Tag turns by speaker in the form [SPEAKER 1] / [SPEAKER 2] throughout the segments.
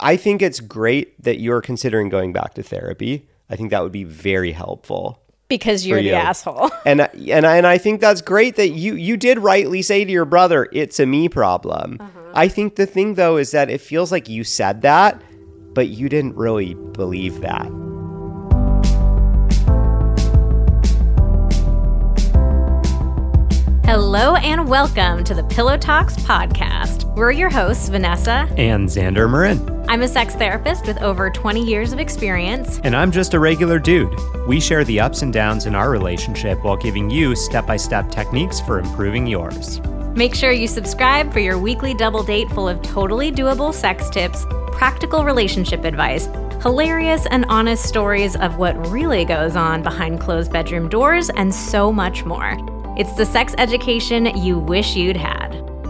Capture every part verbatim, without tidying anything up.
[SPEAKER 1] I think it's great that you're considering going back to therapy. I think that would be very helpful.
[SPEAKER 2] Because you're the
[SPEAKER 1] you.
[SPEAKER 2] asshole.
[SPEAKER 1] And and I, and I think that's great that you you did rightly say to your brother, it's a me problem. Uh-huh. I think the thing, though, is that it feels like you said that, but you didn't really believe that.
[SPEAKER 2] Hello and welcome to the Pillow Talks podcast. We're your hosts, Vanessa
[SPEAKER 1] and Xander Marin.
[SPEAKER 2] I'm a sex therapist with over twenty years of experience.
[SPEAKER 3] And I'm just a regular dude. We share the ups and downs in our relationship while giving you step-by-step techniques for improving yours.
[SPEAKER 2] Make sure you subscribe for your weekly double date full of totally doable sex tips, practical relationship advice, hilarious and honest stories of what really goes on behind closed bedroom doors, and so much more. It's the sex education you wish you'd had.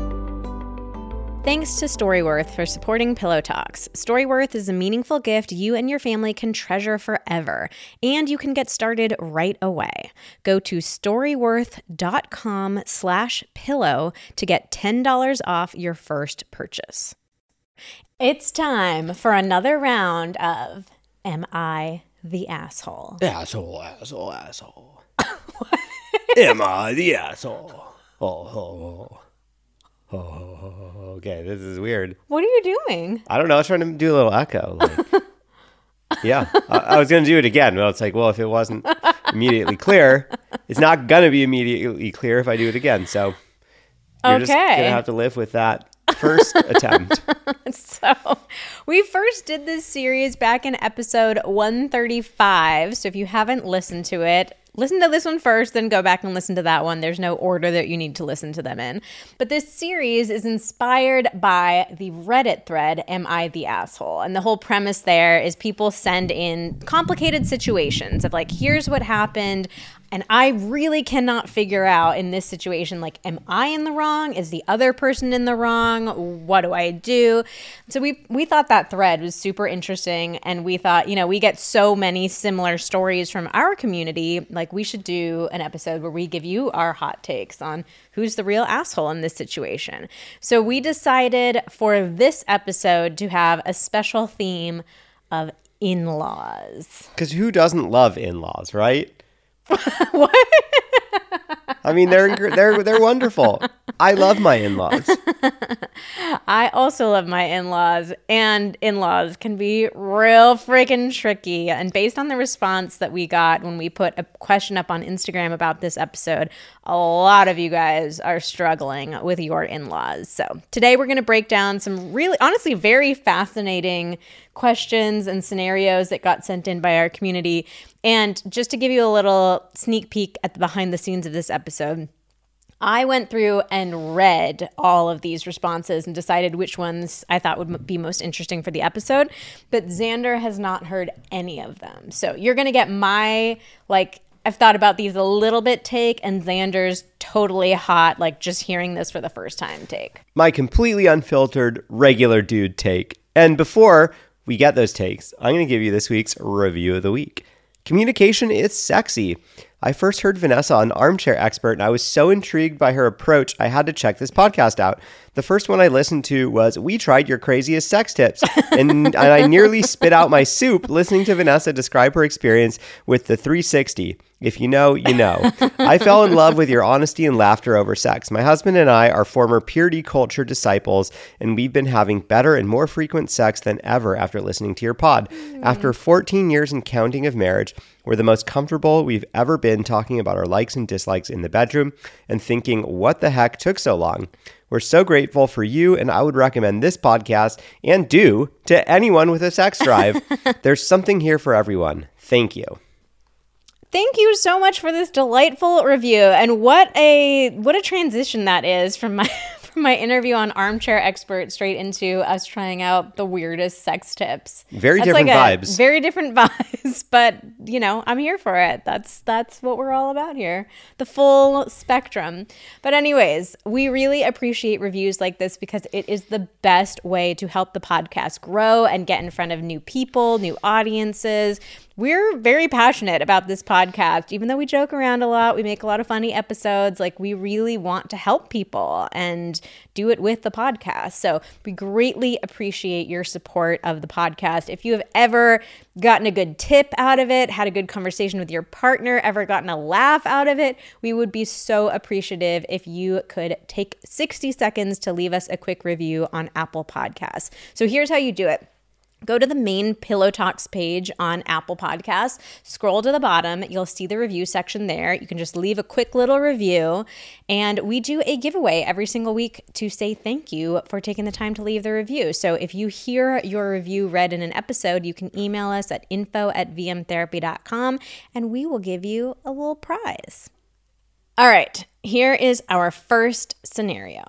[SPEAKER 2] Thanks to Storyworth for supporting Pillow Talks. Storyworth is a meaningful gift you and your family can treasure forever, and you can get started right away. Go to storyworth.com slash pillow to get ten dollars off your first purchase. It's time for another round of Am I the Asshole?
[SPEAKER 1] Asshole, asshole, asshole. Am I the asshole? Oh, oh, oh, oh, okay, this is weird.
[SPEAKER 2] What are you doing?
[SPEAKER 1] I don't know. I was trying to do a little echo. Like, yeah, I, I was going to do it again. But it's like, well, if it wasn't immediately clear, it's not going to be immediately clear if I do it again. So you're
[SPEAKER 2] okay.
[SPEAKER 1] just going to have to live with that first attempt.
[SPEAKER 2] So we first did this series back in episode one thirty-five. So if you haven't listened to it, listen to this one first, then go back and listen to that one. There's no order that you need to listen to them in. But this series is inspired by the Reddit thread, Am I the Asshole? And the whole premise there is people send in complicated situations of like, here's what happened. And I really cannot figure out in this situation, like, am I in the wrong? Is the other person in the wrong? What do I do? So we we thought that thread was super interesting. And we thought, you know, we get so many similar stories from our community. Like, we should do an episode where we give you our hot takes on who's the real asshole in this situation. So we decided for this episode to have a special theme of in-laws.
[SPEAKER 1] Because who doesn't love in-laws, right?
[SPEAKER 2] What?
[SPEAKER 1] I mean, they're they're they're wonderful. I love my in-laws.
[SPEAKER 2] I also love my in-laws, and in-laws can be real freaking tricky. And based on the response that we got when we put a question up on Instagram about this episode, a lot of you guys are struggling with your in-laws. So today we're going to break down some really, honestly, very fascinating questions and scenarios that got sent in by our community. And just to give you a little sneak peek at the behind the scenes of this episode, I went through and read all of these responses and decided which ones I thought would be most interesting for the episode. But Xander has not heard any of them. So you're going to get my, like, I've thought about these a little bit take, and Xander's totally hot, like just hearing this for the first time take.
[SPEAKER 1] My completely unfiltered, regular dude take. And before we get those takes, I'm going to give you this week's review of the week. Communication is sexy. I first heard Vanessa on Armchair Expert, and I was so intrigued by her approach, I had to check this podcast out. The first one I listened to was We Tried Your Craziest Sex Tips, and, and I nearly spit out my soup listening to Vanessa describe her experience with the three sixty. If you know, you know. I fell in love with your honesty and laughter over sex. My husband and I are former purity culture disciples, and we've been having better and more frequent sex than ever after listening to your pod. Mm. After fourteen years and counting of marriage, we're the most comfortable we've ever been talking about our likes and dislikes in the bedroom and thinking, what the heck took so long? We're so grateful for you, and I would recommend this podcast, and do, to anyone with a sex drive. There's something here for everyone. Thank you.
[SPEAKER 2] Thank you so much for this delightful review. And what a what a transition that is from my from my interview on Armchair Expert straight into us trying out the weirdest sex tips.
[SPEAKER 1] Very
[SPEAKER 2] that's
[SPEAKER 1] different
[SPEAKER 2] like
[SPEAKER 1] vibes.
[SPEAKER 2] Very different vibes, but you know, I'm here for it. That's that's what we're all about here. The full spectrum. But anyways, we really appreciate reviews like this because it is the best way to help the podcast grow and get in front of new people, new audiences. We're very passionate about this podcast. Even though we joke around a lot, we make a lot of funny episodes. Like, we really want to help people. And do it with the podcast. So we greatly appreciate your support of the podcast. If you have ever gotten a good tip out of it, had a good conversation with your partner, ever gotten a laugh out of it, we would be so appreciative if you could take sixty seconds to leave us a quick review on Apple Podcasts. So here's how you do it. Go to the main Pillow Talks page on Apple Podcasts, scroll to the bottom, you'll see the review section there. You can just leave a quick little review, and we do a giveaway every single week to say thank you for taking the time to leave the review. So if you hear your review read in an episode, you can email us at info at v m therapy dot com, and we will give you a little prize. All right, here is our first scenario.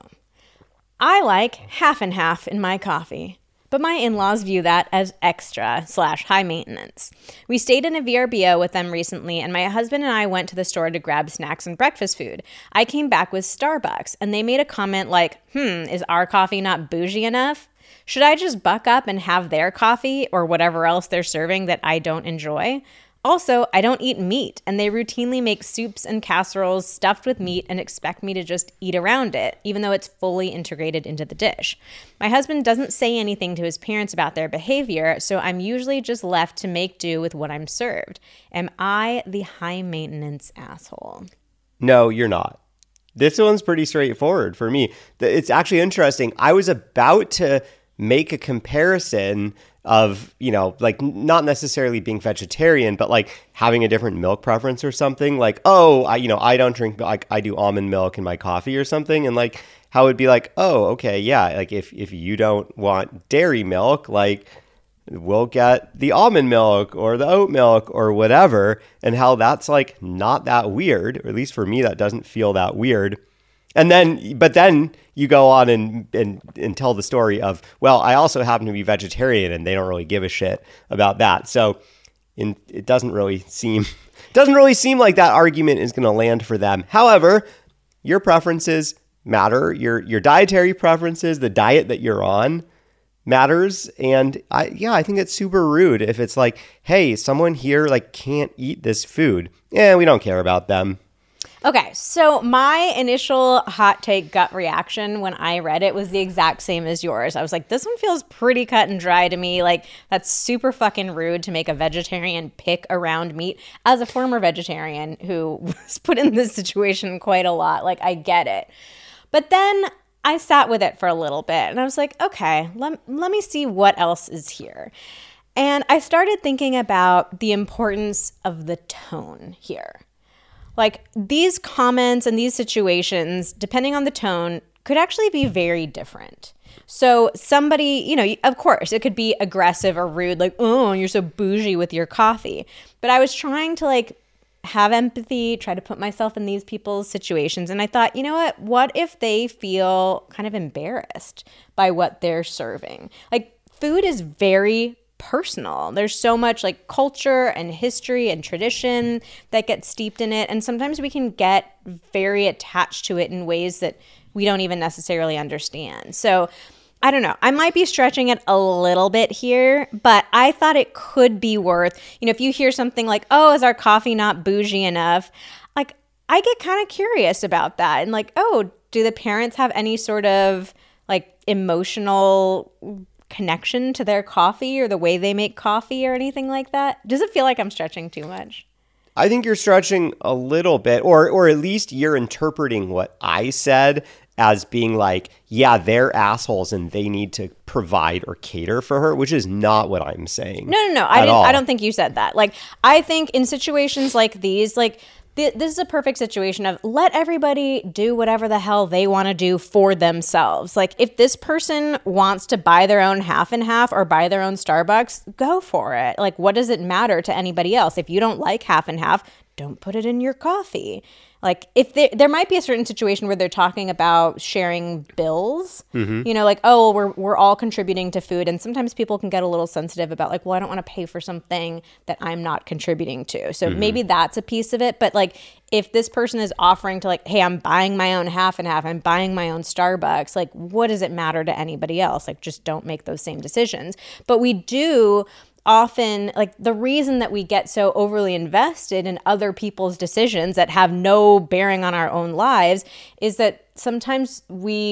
[SPEAKER 2] I like half and half in my coffee, but my in-laws view that as extra slash high maintenance. We stayed in a V R B O with them recently, and my husband and I went to the store to grab snacks and breakfast food. I came back with Starbucks, and they made a comment like, hmm, is our coffee not bougie enough? Should I just buck up and have their coffee or whatever else they're serving that I don't enjoy? Also, I don't eat meat, and they routinely make soups and casseroles stuffed with meat and expect me to just eat around it, even though it's fully integrated into the dish. My husband doesn't say anything to his parents about their behavior, so I'm usually just left to make do with what I'm served. Am I the high-maintenance asshole?
[SPEAKER 1] No, you're not. This one's pretty straightforward for me. It's actually interesting. I was about to make a comparison of, you know, like not necessarily being vegetarian, but like having a different milk preference or something. Like, oh, I, you know, I don't drink, like I do almond milk in my coffee or something. And like, how it would be like, oh, okay, yeah. Like if, if you don't want dairy milk, like we'll get the almond milk or the oat milk or whatever. And how that's like not that weird, or at least for me, that doesn't feel that weird. And then, but then you go on and, and and tell the story of, well, I also happen to be vegetarian and they don't really give a shit about that. So in, it doesn't really seem, doesn't really seem like that argument is going to land for them. However, your preferences matter. Your, your dietary preferences, the diet that you're on matters. And I, yeah, I think it's super rude if it's like, hey, someone here like can't eat this food. Yeah, we don't care about them.
[SPEAKER 2] Okay, so my initial hot take gut reaction when I read it was the exact same as yours. I was like, this one feels pretty cut and dry to me. Like, that's super fucking rude to make a vegetarian pick around meat. As a former vegetarian who was put in this situation quite a lot, like, I get it. But then I sat with it for a little bit and I was like, okay, let, let me see what else is here. And I started thinking about the importance of the tone here. Like, these comments and these situations, depending on the tone, could actually be very different. So somebody, you know, of course, it could be aggressive or rude, like, oh, you're so bougie with your coffee. But I was trying to, like, have empathy, try to put myself in these people's situations. And I thought, you know what? What if they feel kind of embarrassed by what they're serving? Like, food is very personal. There's so much like culture and history and tradition that gets steeped in it. And sometimes we can get very attached to it in ways that we don't even necessarily understand. So I don't know. I might be stretching it a little bit here, but I thought it could be worth, you know, if you hear something like, oh, is our coffee not bougie enough? Like, I get kind of curious about that. And like, oh, do the parents have any sort of like emotional connection to their coffee or the way they make coffee or anything like that? Does it feel like I'm stretching too much?
[SPEAKER 1] I think you're stretching a little bit, or or at least you're interpreting what I said as being like, yeah, they're assholes and they need to provide or cater for her, which is not what I'm saying.
[SPEAKER 2] No, no, no. I didn't. I don't think you said that. Like, I think in situations like these, like, this is a perfect situation of let everybody do whatever the hell they want to do for themselves. Like, if this person wants to buy their own half and half or buy their own Starbucks, go for it. Like, what does it matter to anybody else? If you don't like half and half, don't put it in your coffee. Like, if there, there might be a certain situation where they're talking about sharing bills, mm-hmm. you know, like, oh, we're we're all contributing to food. And sometimes people can get a little sensitive about like, well, I don't want to pay for something that I'm not contributing to. So mm-hmm. maybe that's a piece of it. But like, if this person is offering to like, hey, I'm buying my own half and half, I'm buying my own Starbucks, like, what does it matter to anybody else? Like, just don't make those same decisions. But we do often, like, the reason that we get so overly invested in other people's decisions that have no bearing on our own lives is that sometimes we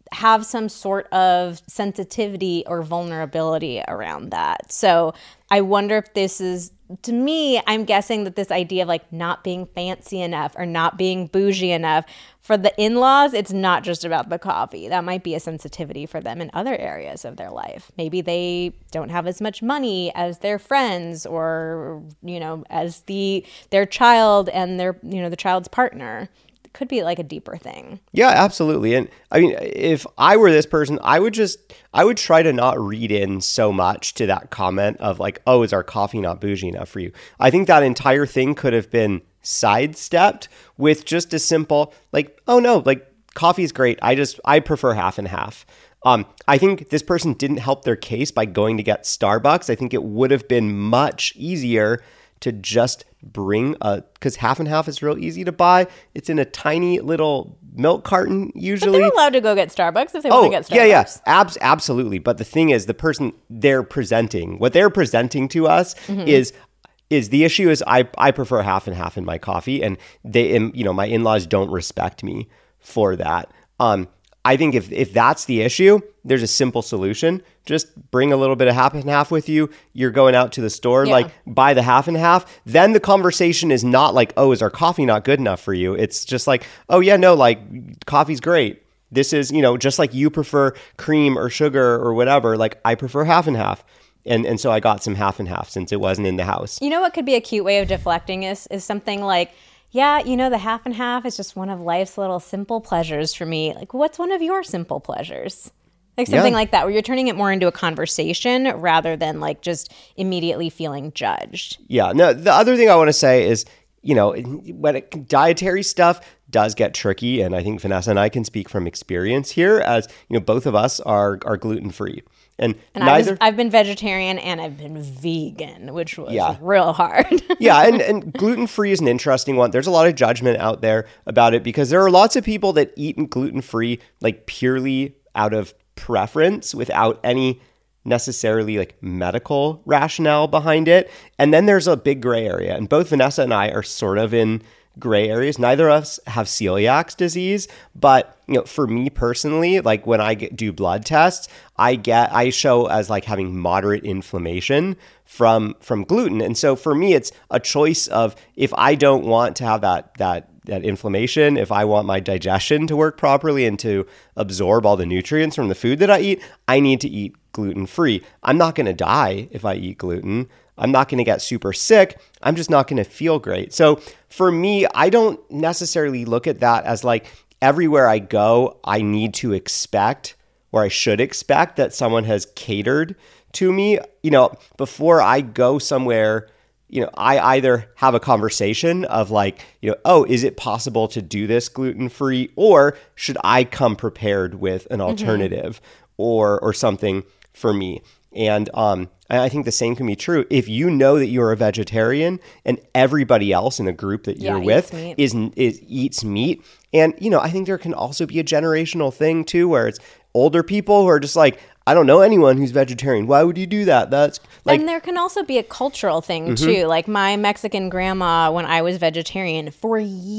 [SPEAKER 2] have some sort of sensitivity or vulnerability around that. So I wonder if this is, to me, I'm guessing that this idea of like not being fancy enough or not being bougie enough for the in-laws, it's not just about the coffee. That might be a sensitivity for them in other areas of their life. Maybe they don't have as much money as their friends or, you know, as the their child and their, you know, the child's partner. Could be like a deeper thing.
[SPEAKER 1] Yeah, absolutely. And I mean, if I were this person, I would just, I would try to not read in so much to that comment of like, oh, is our coffee not bougie enough for you? I think that entire thing could have been sidestepped with just a simple, like, oh no, like coffee is great. I just, I prefer half and half. Um, I think this person didn't help their case by going to get Starbucks. I think it would have been much easier to just bring a, because half and half is real easy to buy. It's in a tiny little milk carton usually.
[SPEAKER 2] But they're allowed to go get Starbucks if they
[SPEAKER 1] oh,
[SPEAKER 2] want to get Starbucks.
[SPEAKER 1] yeah, yeah, Abs- absolutely. But the thing is, the person they're presenting, what they're presenting to us mm-hmm. is, is the issue is I, I prefer half and half in my coffee, and they, and, you know, my in-laws don't respect me for that. Um, I think if if that's the issue, there's a simple solution. Just bring a little bit of half and half with you. You're going out to the store, yeah. like buy the half and half. Then the conversation is not like, oh, is our coffee not good enough for you? It's just like, oh yeah, no, like coffee's great. This is, you know, just like you prefer cream or sugar or whatever, like I prefer half and half. And and so I got some half and half since it wasn't in the house.
[SPEAKER 2] You know what could be a cute way of deflecting is is something like, yeah, you know, the half and half is just one of life's little simple pleasures for me. Like, what's one of your simple pleasures? Like something yeah. like that, where you're turning it more into a conversation rather than like just immediately feeling judged.
[SPEAKER 1] Yeah. No, the other thing I want to say is, you know, when it, dietary stuff does get tricky, and I think Vanessa and I can speak from experience here, as you know, both of us are are gluten free. And,
[SPEAKER 2] and
[SPEAKER 1] neither
[SPEAKER 2] I was, I've been vegetarian and I've been vegan, which was
[SPEAKER 1] yeah.
[SPEAKER 2] real hard.
[SPEAKER 1] yeah, and, and gluten-free is an interesting one. There's a lot of judgment out there about it because there are lots of people that eat gluten-free like purely out of preference without any necessarily like medical rationale behind it. And then there's a big gray area. And both Vanessa and I are sort of in gray areas. Neither of us have celiac disease, but you know, for me personally, like when I get, do blood tests, I get I show as like having moderate inflammation from from gluten. And so for me, it's a choice of if I don't want to have that that that inflammation, if I want my digestion to work properly and to absorb all the nutrients from the food that I eat, I need to eat gluten-free. I'm not going to die if I eat gluten. I'm not going to get super sick. I'm just not going to feel great. So for me, I don't necessarily look at that as like everywhere I go, I need to expect, or I should expect, that someone has catered to me. You know, before I go somewhere, you know, I either have a conversation of like, you know, oh, is it possible to do this gluten-free, or should I come prepared with an alternative mm-hmm. or or something for me? And um, I think the same can be true if you know that you're a vegetarian and everybody else in the group that you're
[SPEAKER 2] yeah,
[SPEAKER 1] with
[SPEAKER 2] meat.
[SPEAKER 1] is is eats meat. And you know, I think there can also be a generational thing too, where it's older people who are just like, I don't know anyone who's vegetarian. Why would you do that? That's like,
[SPEAKER 2] and there can also be a cultural thing
[SPEAKER 1] mm-hmm.
[SPEAKER 2] too. Like my Mexican grandma, when I was vegetarian for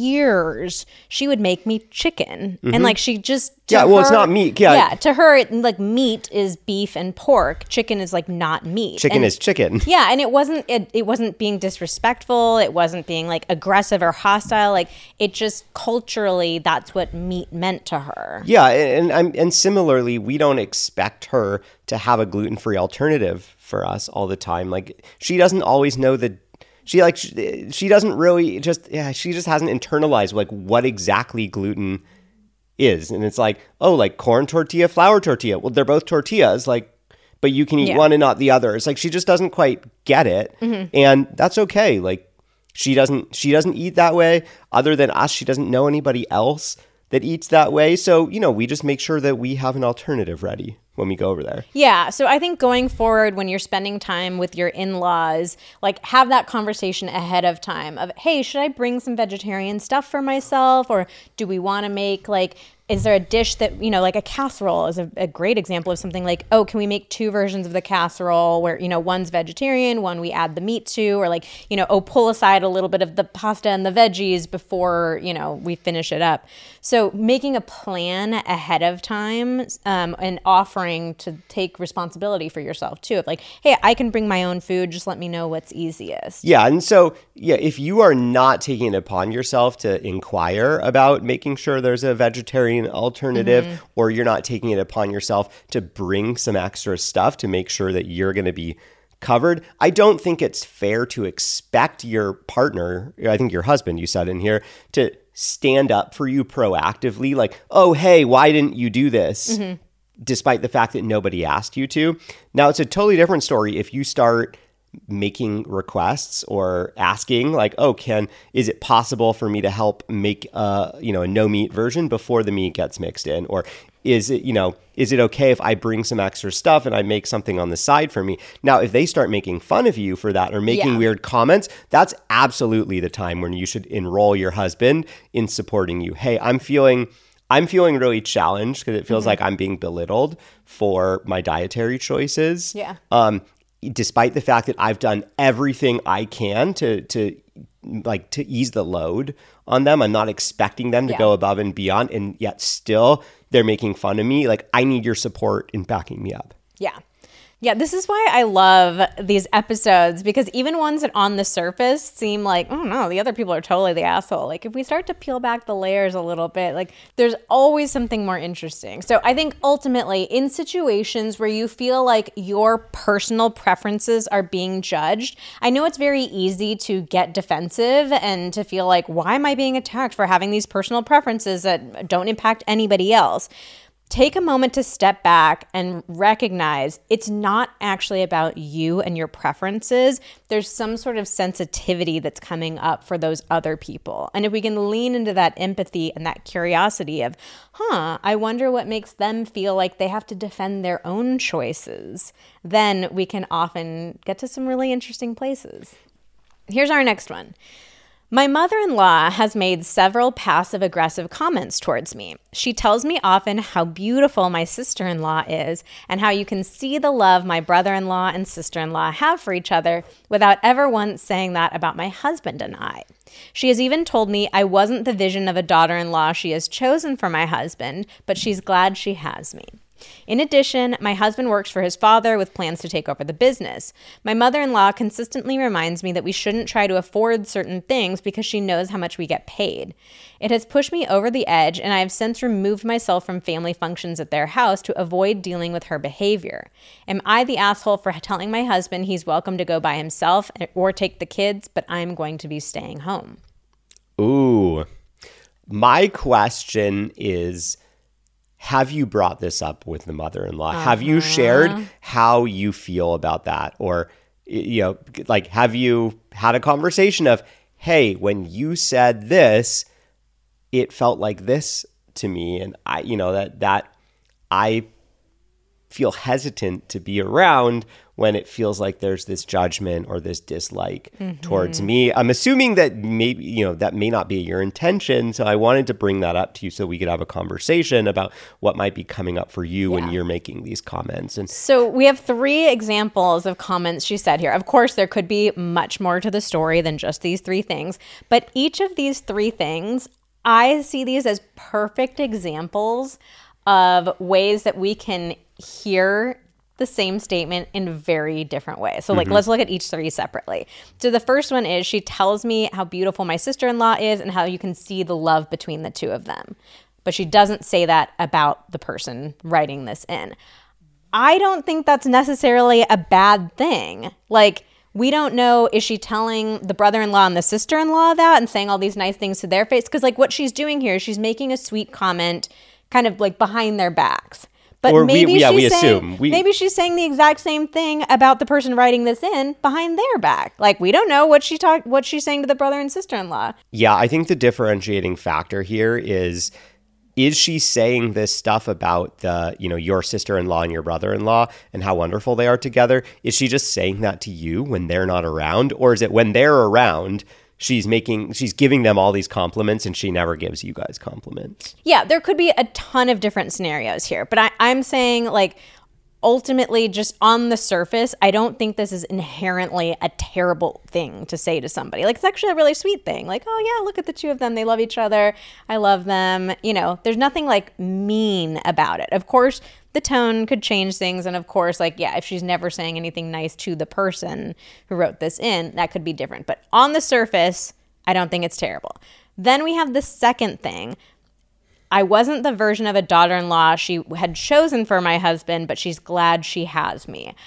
[SPEAKER 2] years, she would make me chicken, mm-hmm. and like she just
[SPEAKER 1] yeah.
[SPEAKER 2] her,
[SPEAKER 1] Well, it's not meat. Yeah,
[SPEAKER 2] yeah. To her, it, like meat is beef and pork. Chicken is like not meat.
[SPEAKER 1] Chicken
[SPEAKER 2] and,
[SPEAKER 1] is chicken.
[SPEAKER 2] Yeah, and it wasn't. It, it wasn't being disrespectful. It wasn't being like aggressive or hostile. Like it just culturally, that's what meat meant to her.
[SPEAKER 1] Yeah, and and, and similarly, we don't expect her her to have a gluten-free alternative for us all the time. Like she doesn't always know the she like she, she doesn't really just yeah she just hasn't internalized like what exactly gluten is. And it's like, oh, like corn tortilla, flour tortilla, well, they're both tortillas, like, but you can eat yeah. one and not the other. It's like she just doesn't quite get it. Mm-hmm. And that's okay. Like she doesn't she doesn't eat that way. Other than us, she doesn't know anybody else that eats that way. So, you know, we just make sure that we have an alternative ready when we go over there.
[SPEAKER 2] Yeah. So I think going forward, when you're spending time with your in-laws, like have that conversation ahead of time of, hey, should I bring some vegetarian stuff for myself? Or do we want to make like Is there a dish that, you know, like a casserole is a, a great example of something like, oh, can we make two versions of the casserole where, you know, one's vegetarian, one we add the meat to, or like, you know, oh, pull aside a little bit of the pasta and the veggies before, you know, we finish it up. So making a plan ahead of time um, and offering to take responsibility for yourself too. Of like, hey, I can bring my own food. Just let me know what's easiest.
[SPEAKER 1] Yeah. And so, yeah, if you are not taking it upon yourself to inquire about making sure there's a vegetarian alternative, mm-hmm. or you're not taking it upon yourself to bring some extra stuff to make sure that you're going to be covered, I don't think it's fair to expect your partner, I think your husband, you said in here, to stand up for you proactively. Like, oh, hey, why didn't you do this? Mm-hmm. Despite the fact that nobody asked you to. Now, it's a totally different story if you start making requests or asking like, oh, can, is it possible for me to help make a, you know, a no meat version before the meat gets mixed in? Or is it, you know, is it okay if I bring some extra stuff and I make something on the side for me? Now, if they start making fun of you for that or making yeah. weird comments, that's absolutely the time when you should enroll your husband in supporting you. Hey, I'm feeling I'm feeling really challenged because it feels mm-hmm. like I'm being belittled for my dietary choices.
[SPEAKER 2] Yeah.
[SPEAKER 1] Um, despite the fact that I've done everything I can to to like to ease the load on them. I'm not expecting them to yeah. go above and beyond, and yet still they're making fun of me. Like, I need your support in backing me up.
[SPEAKER 2] Yeah. Yeah, this is why I love these episodes, because even ones that on the surface seem like, oh no, the other people are totally the asshole. Like, if we start to peel back the layers a little bit, like, there's always something more interesting. So I think ultimately in situations where you feel like your personal preferences are being judged, I know it's very easy to get defensive and to feel like, why am I being attacked for having these personal preferences that don't impact anybody else? Take a moment to step back and recognize it's not actually about you and your preferences. There's some sort of sensitivity that's coming up for those other people. And if we can lean into that empathy and that curiosity of, huh, I wonder what makes them feel like they have to defend their own choices, then we can often get to some really interesting places. Here's our next one. My mother-in-law has made several passive-aggressive comments towards me. She tells me often how beautiful my sister-in-law is and how you can see the love my brother-in-law and sister-in-law have for each other without ever once saying that about my husband and I. She has even told me I wasn't the vision of a daughter-in-law she has chosen for my husband, but she's glad she has me. In addition, my husband works for his father with plans to take over the business. My mother-in-law consistently reminds me that we shouldn't try to afford certain things because she knows how much we get paid. It has pushed me over the edge, and I have since removed myself from family functions at their house to avoid dealing with her behavior. Am I the asshole for telling my husband he's welcome to go by himself or take the kids, but I'm going to be staying home?
[SPEAKER 1] Ooh. My question is, have you brought this up with the mother-in-law? Uh-huh. Have you shared how you feel about that? Or, you know, like, have you had a conversation of, hey, when you said this, it felt like this to me. And I, you know, that, that I feel hesitant to be around when it feels like there's this judgment or this dislike mm-hmm. towards me. I'm assuming that maybe, you know, that may not be your intention. So I wanted to bring that up to you so we could have a conversation about what might be coming up for you yeah. when you're making these comments. And
[SPEAKER 2] so we have three examples of comments she said here. Of course, there could be much more to the story than just these three things, but each of these three things, I see these as perfect examples of ways that we can hear the same statement in very different ways. So like, mm-hmm. let's look at each three separately. So the first one is she tells me how beautiful my sister-in-law is and how you can see the love between the two of them. But she doesn't say that about the person writing this in. I don't think that's necessarily a bad thing. Like, we don't know, is she telling the brother-in-law and the sister-in-law that and saying all these nice things to their face? Because like what she's doing here, she's making a sweet comment kind of like behind their backs. But
[SPEAKER 1] or
[SPEAKER 2] maybe
[SPEAKER 1] we, yeah,
[SPEAKER 2] she's
[SPEAKER 1] we
[SPEAKER 2] saying,
[SPEAKER 1] assume. We,
[SPEAKER 2] maybe she's saying the exact same thing about the person writing this in behind their back. Like, we don't know what she talk, what she's saying to the brother and sister-in-law.
[SPEAKER 1] Yeah, I think the differentiating factor here is, is she saying this stuff about the, you know, your sister-in-law and your brother-in-law and how wonderful they are together? Is she just saying that to you when they're not around? Or is it when they're around, she's making she's giving them all these compliments and she never gives you guys compliments.
[SPEAKER 2] Yeah, there could be a ton of different scenarios here, but I, I'm saying like ultimately just on the surface, I don't think this is inherently a terrible thing to say to somebody. Like, it's actually a really sweet thing. Like, oh yeah, look at the two of them. They love each other. I love them. You know, there's nothing like mean about it. Of course, the tone could change things. And of course, like, yeah, if she's never saying anything nice to the person who wrote this in, that could be different. But on the surface, I don't think it's terrible. Then we have the second thing. I wasn't the version of a daughter-in-law she had chosen for my husband, but she's glad she has me.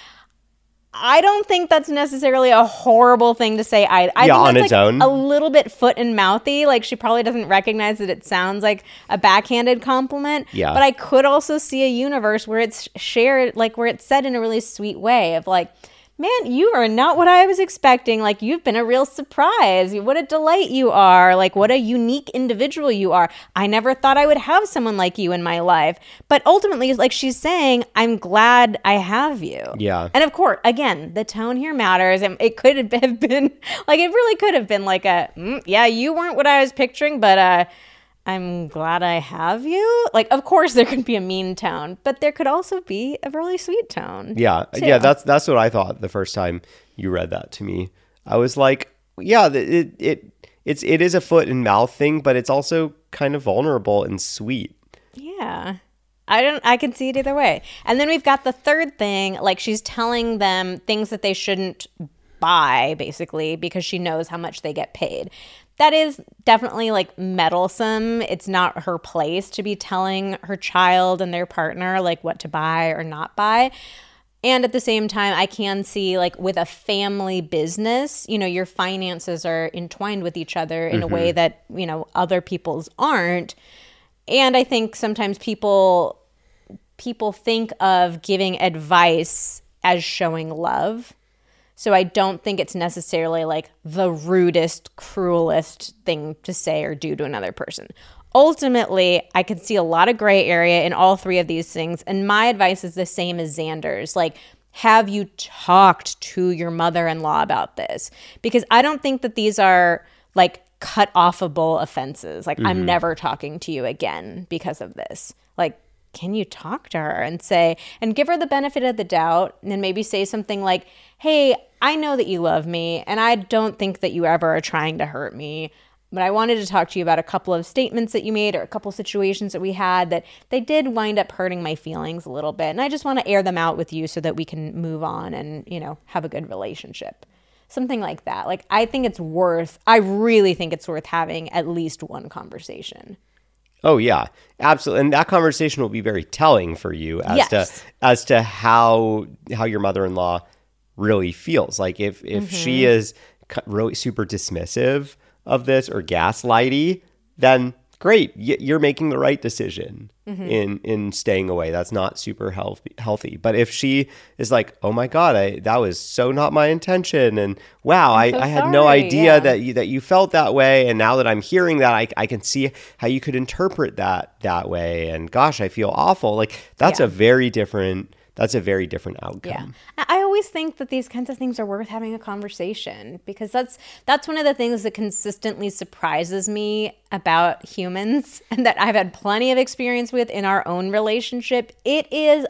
[SPEAKER 2] I don't think that's necessarily a horrible thing to say. I, I
[SPEAKER 1] yeah,
[SPEAKER 2] think
[SPEAKER 1] on
[SPEAKER 2] that's
[SPEAKER 1] its
[SPEAKER 2] like
[SPEAKER 1] own.
[SPEAKER 2] a little bit foot and mouthy. Like, she probably doesn't recognize that it sounds like a backhanded compliment.
[SPEAKER 1] Yeah.
[SPEAKER 2] But I could also see a universe where it's shared, like where it's said in a really sweet way of like, man, you are not what I was expecting. Like, you've been a real surprise. What a delight you are. Like, what a unique individual you are. I never thought I would have someone like you in my life. But ultimately, like she's saying, I'm glad I have you.
[SPEAKER 1] Yeah.
[SPEAKER 2] And of course, again, the tone here matters. And it could have been, like, it really could have been like a, mm, yeah, you weren't what I was picturing, but uh, I'm glad I have you. Like, of course, there could be a mean tone, but there could also be a really sweet tone.
[SPEAKER 1] Yeah,
[SPEAKER 2] too.
[SPEAKER 1] yeah, that's that's what I thought the first time you read that to me. I was like, yeah, it it it's it is a foot and mouth thing, but it's also kind of vulnerable and sweet.
[SPEAKER 2] Yeah. I don't I can see it either way. And then we've got the third thing, like she's telling them things that they shouldn't buy, basically, because she knows how much they get paid. That is definitely like meddlesome. It's not her place to be telling her child and their partner like what to buy or not buy. And at the same time, I can see like with a family business, you know, your finances are entwined with each other in mm-hmm. a way that, you know, other people's aren't. And I think sometimes people people think of giving advice as showing love. So I don't think it's necessarily like the rudest, cruelest thing to say or do to another person. Ultimately, I can see a lot of gray area in all three of these things. And my advice is the same as Xander's. Like, have you talked to your mother-in-law about this? Because I don't think that these are like cut-offable offenses. Like, mm-hmm. I'm never talking to you again because of this. Like, can you talk to her and say, and give her the benefit of the doubt, and then maybe say something like, hey, I know that you love me, and I don't think that you ever are trying to hurt me, but I wanted to talk to you about a couple of statements that you made or a couple situations that we had that they did wind up hurting my feelings a little bit, and I just want to air them out with you so that we can move on and, you know, have a good relationship. Something like that. Like, I think it's worth, I really think it's worth having at least one conversation.
[SPEAKER 1] Oh yeah, absolutely, and that conversation will be very telling for you as
[SPEAKER 2] yes.
[SPEAKER 1] to as to how how your mother-in-law really feels. Like if if mm-hmm. she is really super dismissive of this or gaslighty, then great, you're making the right decision mm-hmm. in in staying away. That's not super healthy. Healthy. But if she is like, oh my God, I, that was so not my intention, and wow, I,
[SPEAKER 2] so
[SPEAKER 1] I had
[SPEAKER 2] sorry.
[SPEAKER 1] no idea
[SPEAKER 2] yeah.
[SPEAKER 1] that you that you felt that way, and now that I'm hearing that, I I can see how you could interpret that that way, and gosh, I feel awful. Like that's
[SPEAKER 2] yeah.
[SPEAKER 1] a very different. That's a very different outcome.
[SPEAKER 2] Yeah. I always think that these kinds of things are worth having a conversation because that's that's one of the things that consistently surprises me about humans and that I've had plenty of experience with in our own relationship. It is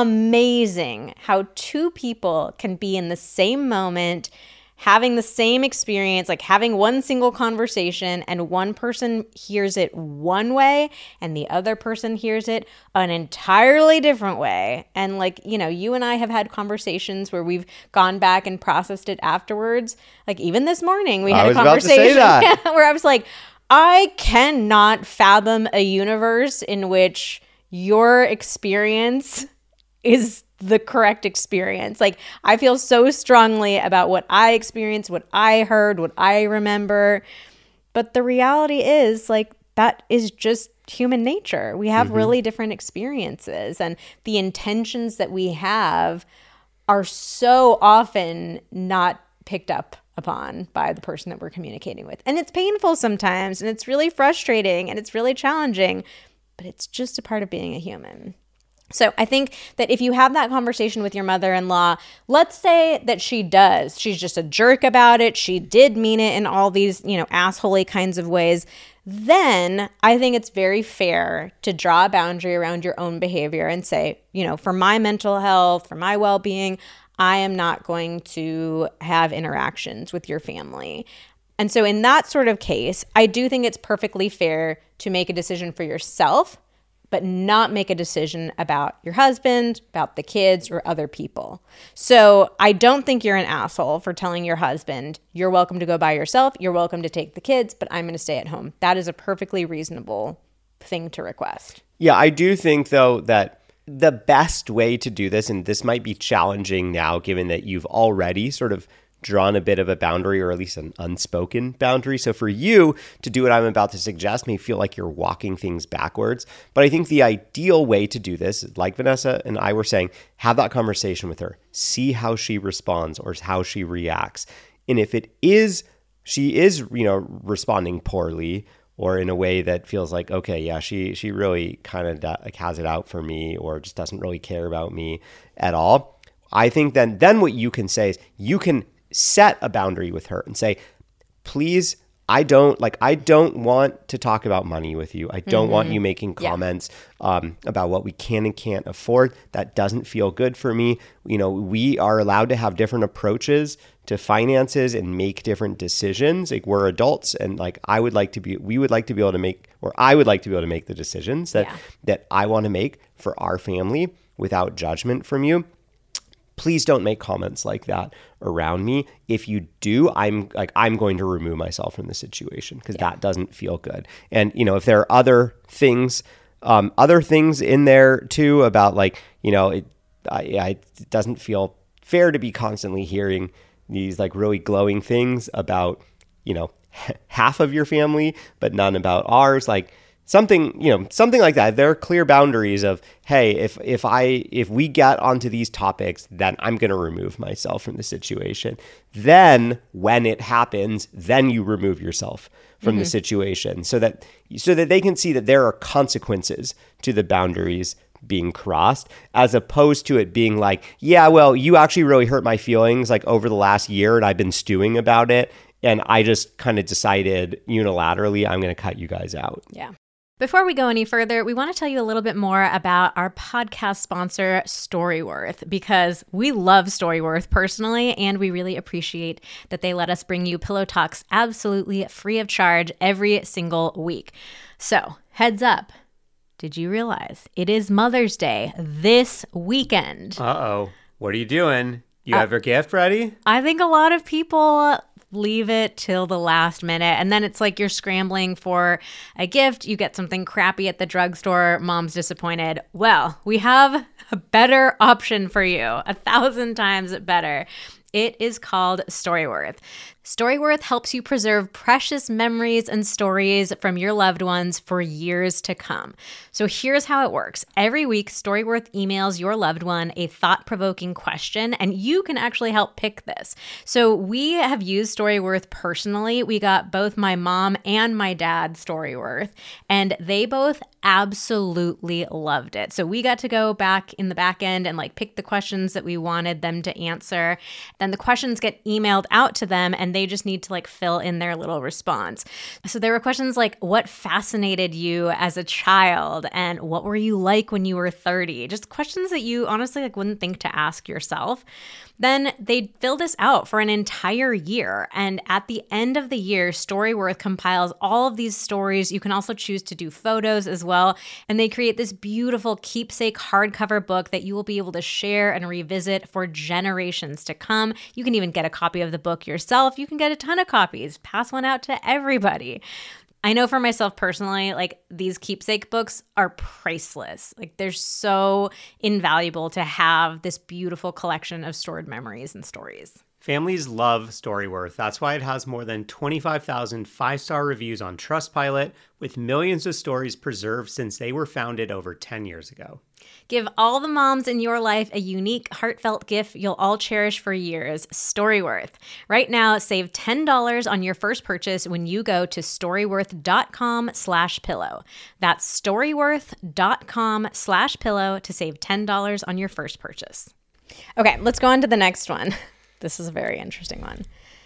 [SPEAKER 2] amazing how two people can be in the same moment, having the same experience, like having one single conversation, and one person hears it one way and the other person hears it an entirely different way. And like, you know, you and I have had conversations where we've gone back and processed it afterwards. Like even this morning we had
[SPEAKER 1] I was
[SPEAKER 2] a conversation
[SPEAKER 1] about to say that.
[SPEAKER 2] where I was like, I cannot fathom a universe in which your experience is the correct experience. Like I feel so strongly about what I experienced, what I heard, what I remember. But the reality is like that is just human nature. We have mm-hmm. really different experiences, and the intentions that we have are so often not picked up upon by the person that we're communicating with. And it's painful sometimes, and it's really frustrating, and it's really challenging, but it's just a part of being a human. So I think that if you have that conversation with your mother-in-law, let's say that she does. She's just a jerk about it. She did mean it in all these, you know, assholey kinds of ways. Then I think it's very fair to draw a boundary around your own behavior and say, you know, for my mental health, for my well-being, I am not going to have interactions with your family. And so in that sort of case, I do think it's perfectly fair to make a decision for yourself, but not make a decision about your husband, about the kids, or other people. So I don't think you're an asshole for telling your husband, you're welcome to go by yourself, you're welcome to take the kids, but I'm going to stay at home. That is a perfectly reasonable thing to request.
[SPEAKER 1] Yeah, I do think, though, that the best way to do this, and this might be challenging now, given that you've already sort of drawn a bit of a boundary, or at least an unspoken boundary. So for you to do what I'm about to suggest may feel like you're walking things backwards. But I think the ideal way to do this, like Vanessa and I were saying, have that conversation with her, see how she responds or how she reacts. And if it is, she is, you know, responding poorly or in a way that feels like, okay, yeah, she she really kind of da- like has it out for me or just doesn't really care about me at all. I think then then what you can say is you can set a boundary with her and say, please, I don't like, I don't want to talk about money with you. I don't mm-hmm. want you making comments yeah. um, about what we can and can't afford. That doesn't feel good for me. You know, we are allowed to have different approaches to finances and make different decisions. Like, we're adults, and like, I would like to be, we would like to be able to make, or I would like to be able to make the decisions that, yeah. that I want to make for our family without judgment from you. Please don't make comments like that around me. If you do, I'm like, I'm going to remove myself from the situation because yeah. that doesn't feel good. And, you know, if there are other things, um, other things in there too about like, you know, it, I, I, it doesn't feel fair to be constantly hearing these like really glowing things about, you know, half of your family, but none about ours. Like, Something, you know, something like that. There are clear boundaries of, hey, if if I if we get onto these topics, then I'm going to remove myself from the situation. Then when it happens, then you remove yourself from mm-hmm. the situation so that so that they can see that there are consequences to the boundaries being crossed, as opposed to it being like, yeah, well, you actually really hurt my feelings like over the last year and I've been stewing about it. And I just kind of decided unilaterally, I'm going to cut you guys out.
[SPEAKER 2] Yeah. Before we go any further, we want to tell you a little bit more about our podcast sponsor, Storyworth, because we love Storyworth personally, and we really appreciate that they let us bring you Pillow Talks absolutely free of charge every single week. So, heads up. Did you realize it is Mother's Day this weekend?
[SPEAKER 3] Uh-oh. What are you doing? You uh, have your gift ready?
[SPEAKER 2] I think a lot of people leave it till the last minute. And then it's like you're scrambling for a gift. You get something crappy at the drugstore. Mom's disappointed. Well, we have a better option for you, a thousand times better. It is called Storyworth. Storyworth helps you preserve precious memories and stories from your loved ones for years to come. So here's how it works. Every week, Storyworth emails your loved one a thought-provoking question, and you can actually help pick this. So we have used Storyworth personally. We got both my mom and my dad Storyworth, and they both absolutely loved it. So we got to go back in the back end and like pick the questions that we wanted them to answer. Then the questions get emailed out to them, and they just need to like fill in their little response. So there were questions like, what fascinated you as a child? And what were you like when you were thirty? Just questions that you honestly like wouldn't think to ask yourself. Then they fill this out for an entire year. And at the end of the year, Storyworth compiles all of these stories. You can also choose to do photos as well. And they create this beautiful keepsake hardcover book that you will be able to share and revisit for generations to come. You can even get a copy of the book yourself. You can get a ton of copies, pass one out to everybody. I know for myself personally, like these keepsake books are priceless. Like they're so invaluable to have this beautiful collection of stored memories and stories.
[SPEAKER 3] Families love Storyworth. That's why it has more than twenty-five thousand five-star reviews on Trustpilot, with millions of stories preserved since they were founded over ten years ago.
[SPEAKER 2] Give all the moms in your life a unique, heartfelt gift you'll all cherish for years, Storyworth. Right now, save ten dollars on your first purchase when you go to storyworth.com slash pillow. That's storyworth.com slash pillow to save ten dollars on your first purchase. Okay, let's go on to the next one. This is a very interesting one.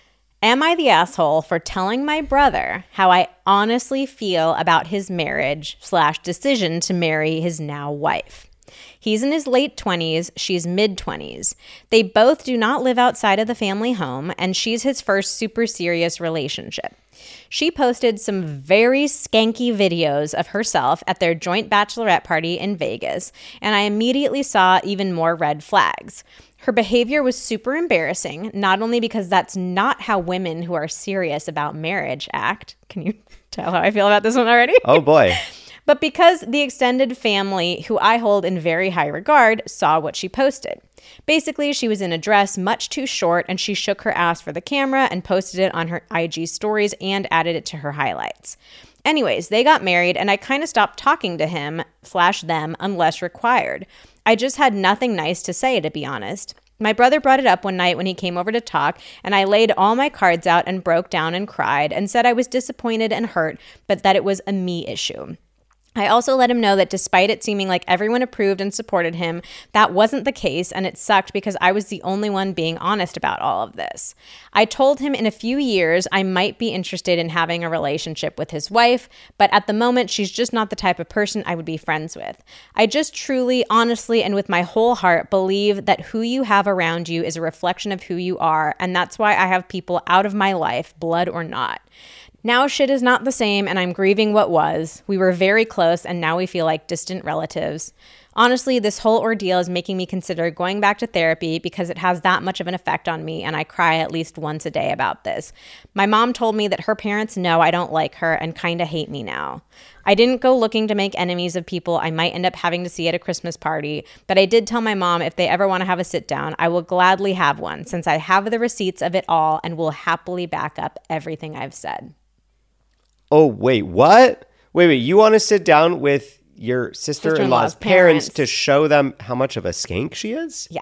[SPEAKER 2] Am I the asshole for telling my brother how I honestly feel about his marriage slash decision to marry his now wife? He's in his late twenties, she's mid-twenties. They both do not live outside of the family home, and she's his first super serious relationship. She posted some very skanky videos of herself at their joint bachelorette party in Vegas, and I immediately saw even more red flags. Her behavior was super embarrassing, not only because that's not how women who are serious about marriage act. Can you tell how I feel about this one already?
[SPEAKER 1] Oh, boy.
[SPEAKER 2] But because the extended family, who I hold in very high regard, saw what she posted. Basically, she was in a dress much too short, and she shook her ass for the camera and posted it on her I G stories and added it to her highlights. Anyways, they got married, and I kind of stopped talking to him slash them unless required. I just had nothing nice to say, to be honest. My brother brought it up one night when he came over to talk, and I laid all my cards out and broke down and cried and said I was disappointed and hurt, but that it was a me issue. I also let him know that despite it seeming like everyone approved and supported him, that wasn't the case, and it sucked because I was the only one being honest about all of this. I told him in a few years I might be interested in having a relationship with his wife, but at the moment she's just not the type of person I would be friends with. I just truly, honestly, and with my whole heart believe that who you have around you is a reflection of who you are, and that's why I have people out of my life, blood or not. Now shit is not the same, and I'm grieving what was. We were very close, and now we feel like distant relatives. Honestly, this whole ordeal is making me consider going back to therapy because it has that much of an effect on me, and I cry at least once a day about this. My mom told me that her parents know I don't like her and kind of hate me now. I didn't go looking to make enemies of people I might end up having to see at a Christmas party, but I did tell my mom if they ever want to have a sit down, I will gladly have one since I have the receipts of it all and will happily back up everything I've said.
[SPEAKER 1] Oh, wait, what? Wait, wait, you want to sit down with your sister-in-law's,
[SPEAKER 2] Sister-in-law's
[SPEAKER 1] parents.
[SPEAKER 2] parents
[SPEAKER 1] to show them how much of a skank she is?
[SPEAKER 2] Yeah.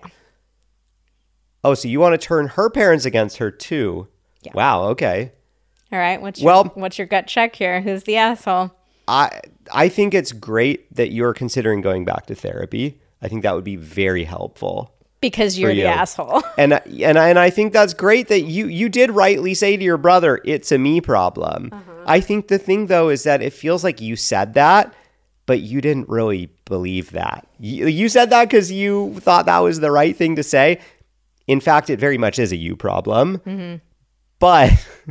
[SPEAKER 1] Oh, so you want to turn her parents against her too?
[SPEAKER 2] Yeah.
[SPEAKER 1] Wow, okay.
[SPEAKER 2] All right, what's your,
[SPEAKER 1] Well-
[SPEAKER 2] what's your gut check here? Who's the asshole?
[SPEAKER 1] I I think it's great that you're considering going back to therapy. I think that would be very helpful.
[SPEAKER 2] Because you're
[SPEAKER 1] For
[SPEAKER 2] the
[SPEAKER 1] you.
[SPEAKER 2] asshole.
[SPEAKER 1] And and I, and I think that's great that you you did rightly say to your brother, it's a me problem.
[SPEAKER 2] Uh-huh.
[SPEAKER 1] I think the thing though is that it feels like you said that, but you didn't really believe that. You, you said that because you thought that was the right thing to say. In fact, it very much is a you problem.
[SPEAKER 2] Mm-hmm.
[SPEAKER 1] But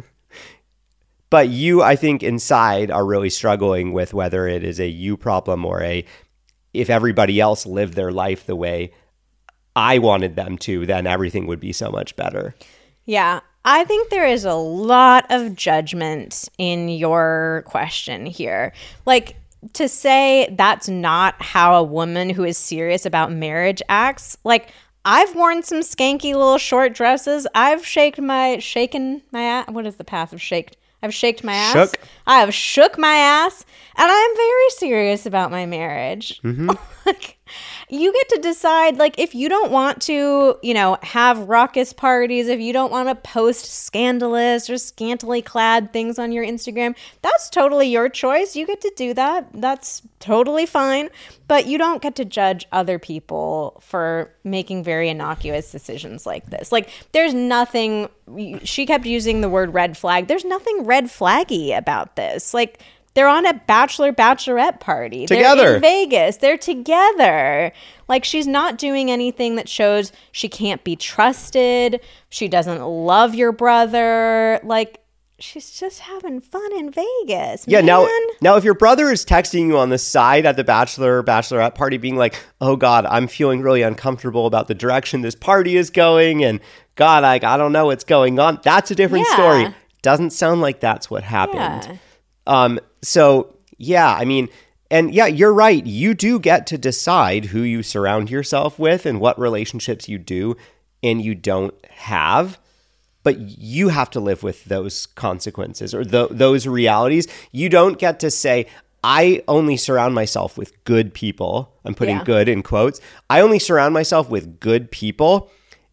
[SPEAKER 1] but you, I think, inside are really struggling with whether it is a you problem or a if everybody else lived their life the way I wanted them to, then everything would be so much better.
[SPEAKER 2] Yeah, I think there is a lot of judgment in your question here. Like, to say that's not how a woman who is serious about marriage acts, like, I've worn some skanky little short dresses. I've shaken my, shaken my ass. What is the path of shaked? I've shaked my ass.
[SPEAKER 1] Shook.
[SPEAKER 2] I have shook my ass, and I'm very serious about my marriage.
[SPEAKER 1] Mm-hmm.
[SPEAKER 2] Like, you get to decide, like, if you don't want to, you know, have raucous parties, if you don't want to post scandalous or scantily clad things on your Instagram, that's totally your choice. You get to do that. That's totally fine. But you don't get to judge other people for making very innocuous decisions like this. Like, there's nothing, she kept using the word red flag. There's nothing red flaggy about this. Like, they're on a bachelor bachelorette party.
[SPEAKER 1] Together.
[SPEAKER 2] They're in Vegas. They're together. Like, she's not doing anything that shows she can't be trusted. She doesn't love your brother. Like, she's just having fun in Vegas.
[SPEAKER 1] Yeah,
[SPEAKER 2] man.
[SPEAKER 1] now now if your brother is texting you on the side at the bachelor or bachelorette party being like, oh God, I'm feeling really uncomfortable about the direction this party is going, and God, like, I don't know what's going on, that's a different
[SPEAKER 2] Yeah.
[SPEAKER 1] story. Doesn't sound like that's what happened.
[SPEAKER 2] Yeah.
[SPEAKER 1] Um, so yeah, I mean, and yeah, you're right. You do get to decide who you surround yourself with and what relationships you do and you don't have. but you have to live with those consequences or th- those realities. You don't get to say, I only surround myself with good people. I'm putting
[SPEAKER 2] Yeah.
[SPEAKER 1] good in quotes. I only surround myself with good people,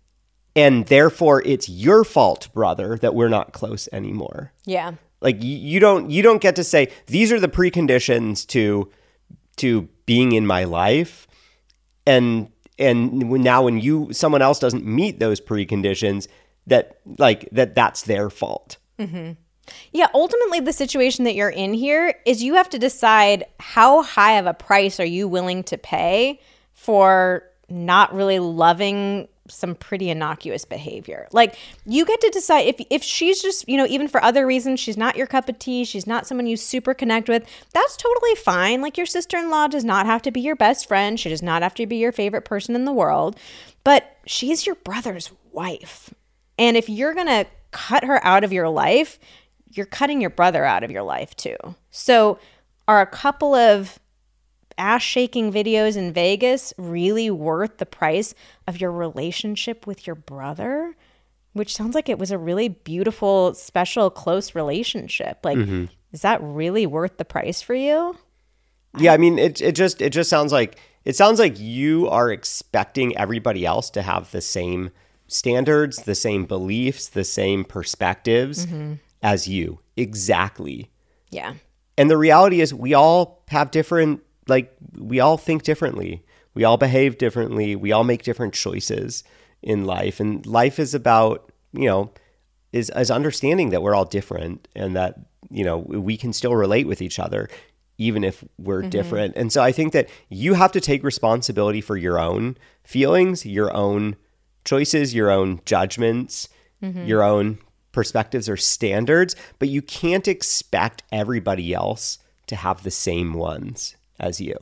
[SPEAKER 1] and therefore it's your fault, brother, that we're not close anymore.
[SPEAKER 2] Yeah.
[SPEAKER 1] Like y- you don't you don't get to say these are the preconditions to to being in my life, and and when- now when you someone else doesn't meet those preconditions, that like that that's their fault.
[SPEAKER 2] Yeah, ultimately the situation that you're in here is you have to decide how high of a price are you willing to pay for not really loving some pretty innocuous behavior. Like you get to decide if if she's just, you know, even for other reasons, she's not your cup of tea, she's not someone you super connect with, that's totally fine. Like your sister-in-law does not have to be your best friend, she does not have to be your favorite person in the world, but she's your brother's wife. And if you're going to cut her out of your life, you're cutting your brother out of your life too. So are a couple of ass-shaking videos in Vegas really worth the price of your relationship with your brother? Which sounds like it was a really beautiful, special, close relationship. Like, is that really worth the price for you?
[SPEAKER 1] Yeah, I mean, it it just it just sounds like it sounds like you are expecting everybody else to have the same standards, the same beliefs, the same perspectives as you. Exactly.
[SPEAKER 2] Yeah.
[SPEAKER 1] And the reality is we all have different, like we all think differently. We all behave differently. We all make different choices in life. And life is about, you know, is, is understanding that we're all different and that, you know, we can still relate with each other even if we're different. And so I think that you have to take responsibility for your own feelings, your own choices, your own judgments, your own perspectives or standards, but you can't expect everybody else to have the same ones as you.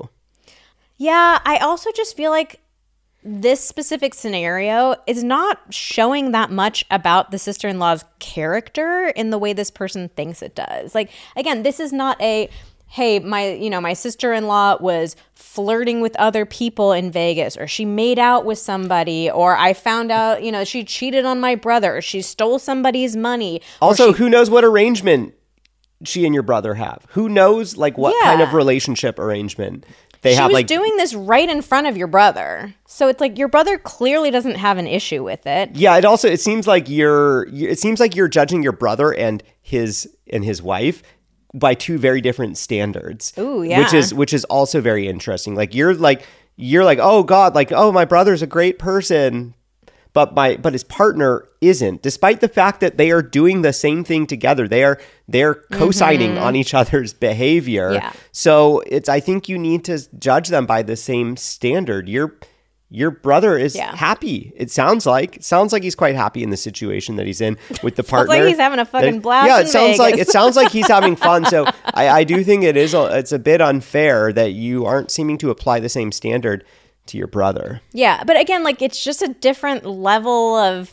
[SPEAKER 2] Yeah, I also just feel like this specific scenario is not showing that much about the sister-in-law's character in the way this person thinks it does. Like, again, this is not a, hey, my, you know, my sister-in-law was flirting with other people in Vegas, or she made out with somebody, or I found out, you know, she cheated on my brother, or she stole somebody's money.
[SPEAKER 1] Also,
[SPEAKER 2] she,
[SPEAKER 1] who knows what arrangement she and your brother have? Who knows, like, what
[SPEAKER 2] Yeah.
[SPEAKER 1] kind of relationship arrangement they
[SPEAKER 2] she
[SPEAKER 1] have?
[SPEAKER 2] was
[SPEAKER 1] Like,
[SPEAKER 2] doing this right in front of your brother. So it's like your brother clearly doesn't have an issue with it.
[SPEAKER 1] yeah. It also it seems like you're it seems like you're judging your brother and his and his wife by two very different standards.
[SPEAKER 2] Ooh, yeah.
[SPEAKER 1] Which is which is also very interesting. Like you're like you're like, oh God, like, oh, my brother's a great person, but my but his partner isn't, despite the fact that they are doing the same thing together. They are they're co-signing on each other's behavior.
[SPEAKER 2] Yeah.
[SPEAKER 1] So it's I think you need to judge them by the same standard. Your your brother is
[SPEAKER 2] Yeah.
[SPEAKER 1] happy. It sounds like it sounds like he's quite happy in the situation that he's in with the
[SPEAKER 2] Sounds
[SPEAKER 1] partner.
[SPEAKER 2] like he's having a fucking
[SPEAKER 1] That-
[SPEAKER 2] blast
[SPEAKER 1] Yeah,
[SPEAKER 2] in
[SPEAKER 1] it sounds like
[SPEAKER 2] Vegas.
[SPEAKER 1] it sounds like he's having fun. So I, I do think it is a, it's a bit unfair that you aren't seeming to apply the same standard to your brother.
[SPEAKER 2] Yeah, but again, like it's just a different level of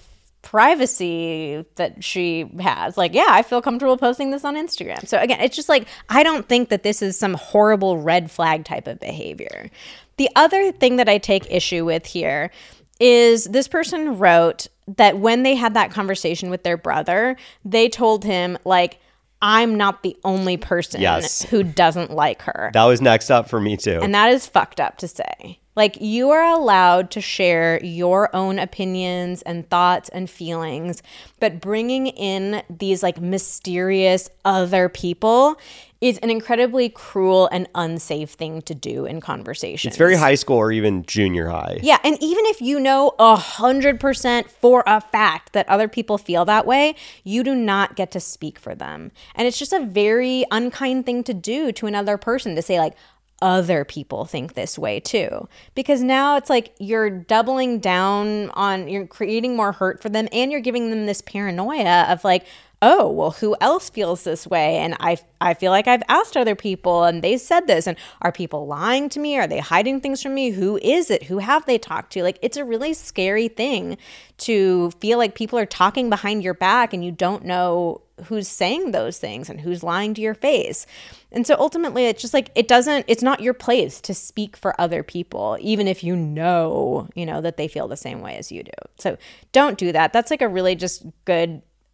[SPEAKER 2] privacy that she has. Like, yeah, I feel comfortable posting this on Instagram. So again, it's just like I don't think that this is some horrible red flag type of behavior. The other thing that I take issue with here is this person wrote that when they had that conversation with their brother, they told him like, I'm not the only person
[SPEAKER 1] Yes.
[SPEAKER 2] who doesn't like her.
[SPEAKER 1] That was next up for me too.
[SPEAKER 2] And that is fucked up to say. Like, you are allowed to share your own opinions and thoughts and feelings, but bringing in these like mysterious other people is an incredibly cruel and unsafe thing to do in conversations.
[SPEAKER 1] It's very high school or even junior high.
[SPEAKER 2] Yeah, and even if you know a hundred percent for a fact that other people feel that way, you do not get to speak for them. And it's just a very unkind thing to do to another person to say like, other people think this way too. Because now it's like you're doubling down on, you're creating more hurt for them, and you're giving them this paranoia of like, oh, well, who else feels this way? And I I feel like I've asked other people and they said this. And are people lying to me? Are they hiding things from me? Who is it? Who have they talked to? Like, it's a really scary thing to feel like people are talking behind your back and you don't know who's saying those things and who's lying to your face. And so ultimately, it's just like, it doesn't, it's not your place to speak for other people, even if you know, you know, that they feel the same way as you do. So don't do that. That's like a really just good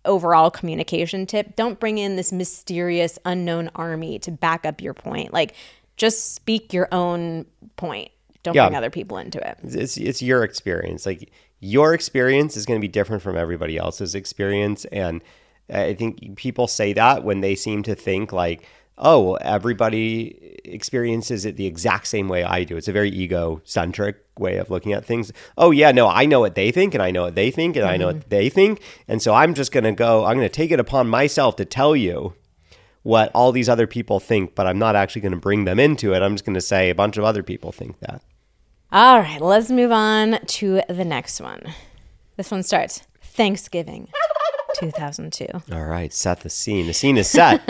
[SPEAKER 2] overall communication tip, don't bring in this mysterious unknown army to back up your point. Like, just speak your own point. Don't
[SPEAKER 1] Yeah.
[SPEAKER 2] bring other people into it.
[SPEAKER 1] It's it's your experience. Like your experience is going to be different from everybody else's experience, and I think people say that when they seem to think like, oh, everybody experiences it the exact same way I do. It's a very egocentric way of looking at things. Oh yeah, no, I know what they think, and I know what they think, and mm-hmm. I know what they think, and so I'm just going to go. I'm going to take it upon myself to tell you what all these other people think, but I'm not actually going to bring them into it. I'm just going to say a bunch of other people think that.
[SPEAKER 2] All right, let's move on to the next one. This one starts, Thanksgiving, two thousand two.
[SPEAKER 1] All right, set the scene. The scene is set.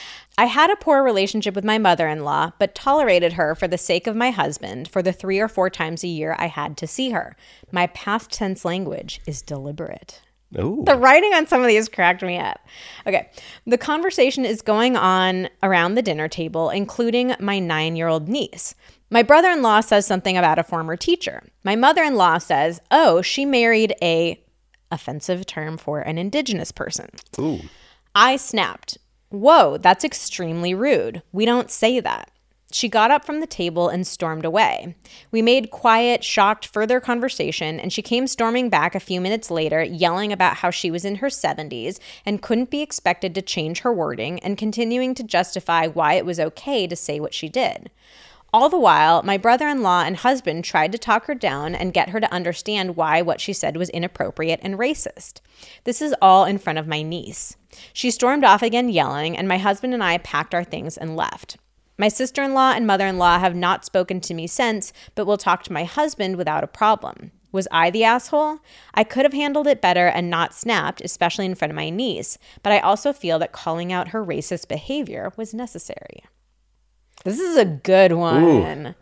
[SPEAKER 2] I had a poor relationship with my mother-in-law, but tolerated her for the sake of my husband for the three or four times a year I had to see her. My past tense language is deliberate.
[SPEAKER 1] Ooh.
[SPEAKER 2] The writing on some of these cracked me up. Okay. The conversation is going on around the dinner table, including my nine-year-old niece. My brother-in-law says something about a former teacher. My mother-in-law says, oh, she married a offensive term for an indigenous person.
[SPEAKER 1] Ooh.
[SPEAKER 2] I snapped. Whoa, that's extremely rude. We don't say that. She got up from the table and stormed away. We made quiet, shocked further conversation, and she came storming back a few minutes later, yelling about how she was in her seventies and couldn't be expected to change her wording, and continuing to justify why it was okay to say what she did. All the while, my brother-in-law and husband tried to talk her down and get her to understand why what she said was inappropriate and racist. This is all in front of my niece. She stormed off again yelling, and my husband and I packed our things and left. My sister-in-law and mother-in-law have not spoken to me since, but will talk to my husband without a problem. Was I the asshole? I could have handled it better and not snapped, especially in front of my niece, but I also feel that calling out her racist behavior was necessary. This is a good one.
[SPEAKER 1] Ooh.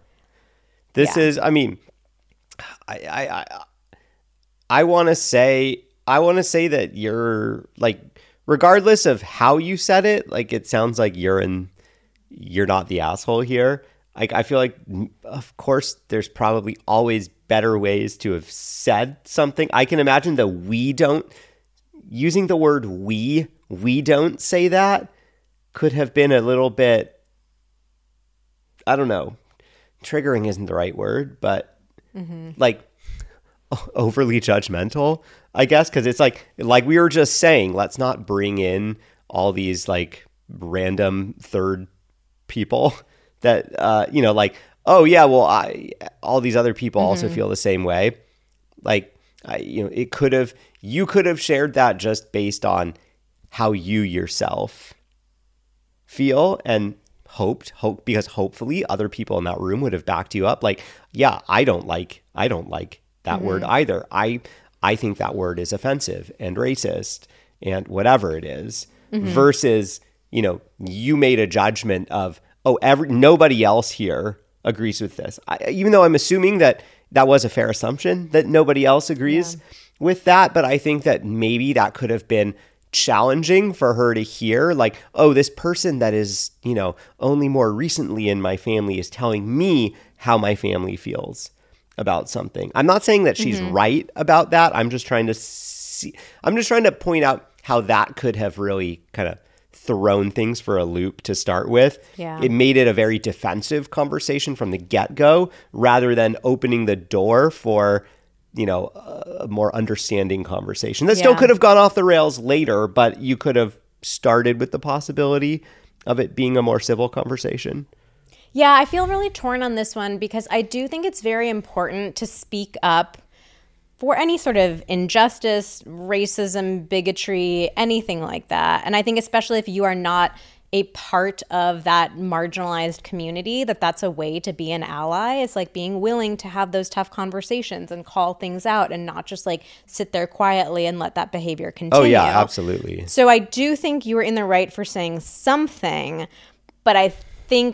[SPEAKER 1] This yeah. is, I mean, I I I, I want to say, I want to say that you're like, regardless of how you said it, like it sounds like you're in, you're not the asshole here. Like I feel like, of course, there's probably always better ways to have said something. I can imagine the we don't, using the word we, we don't say that could have been a little bit, I don't know, triggering isn't the right word, but mm-hmm. like overly judgmental, I guess, because it's like, like we were just saying, let's not bring in all these like random third people that, uh, you know, like, oh yeah, well, I, all these other people mm-hmm. also feel the same way. Like, I, you know, it could have, you could have shared that just based on how you yourself feel and hoped, hope, because hopefully other people in that room would have backed you up. Like, yeah, I don't like, I don't like that mm-hmm. word either. I, I think that word is offensive and racist and whatever it is, mm-hmm. versus, you know, you made a judgment of, oh, every, nobody else here agrees with this. I, even though I'm assuming that that was a fair assumption that nobody else agrees yeah. with that. But I think that maybe that could have been challenging for her to hear, like, oh, this person that is, you know, only more recently in my family is telling me how my family feels about something. I'm not saying that she's mm-hmm. right about that. I'm just trying to see, I'm just trying to point out how that could have really kind of thrown things for a loop to start with.
[SPEAKER 2] Yeah.
[SPEAKER 1] It made it a very defensive conversation from the get-go rather than opening the door for, you know, a more understanding conversation. That yeah. still could have gone off the rails later, but you could have started with the possibility of it being a more civil conversation.
[SPEAKER 2] Yeah, I feel really torn on this one because I do think it's very important to speak up for any sort of injustice, racism, bigotry, anything like that. And I think especially if you are not a part of that marginalized community, that that's a way to be an ally. It's like being willing to have those tough conversations and call things out and not just like sit there quietly and let that behavior continue.
[SPEAKER 1] Oh yeah, absolutely.
[SPEAKER 2] So I do think you were in the right for saying something, but I think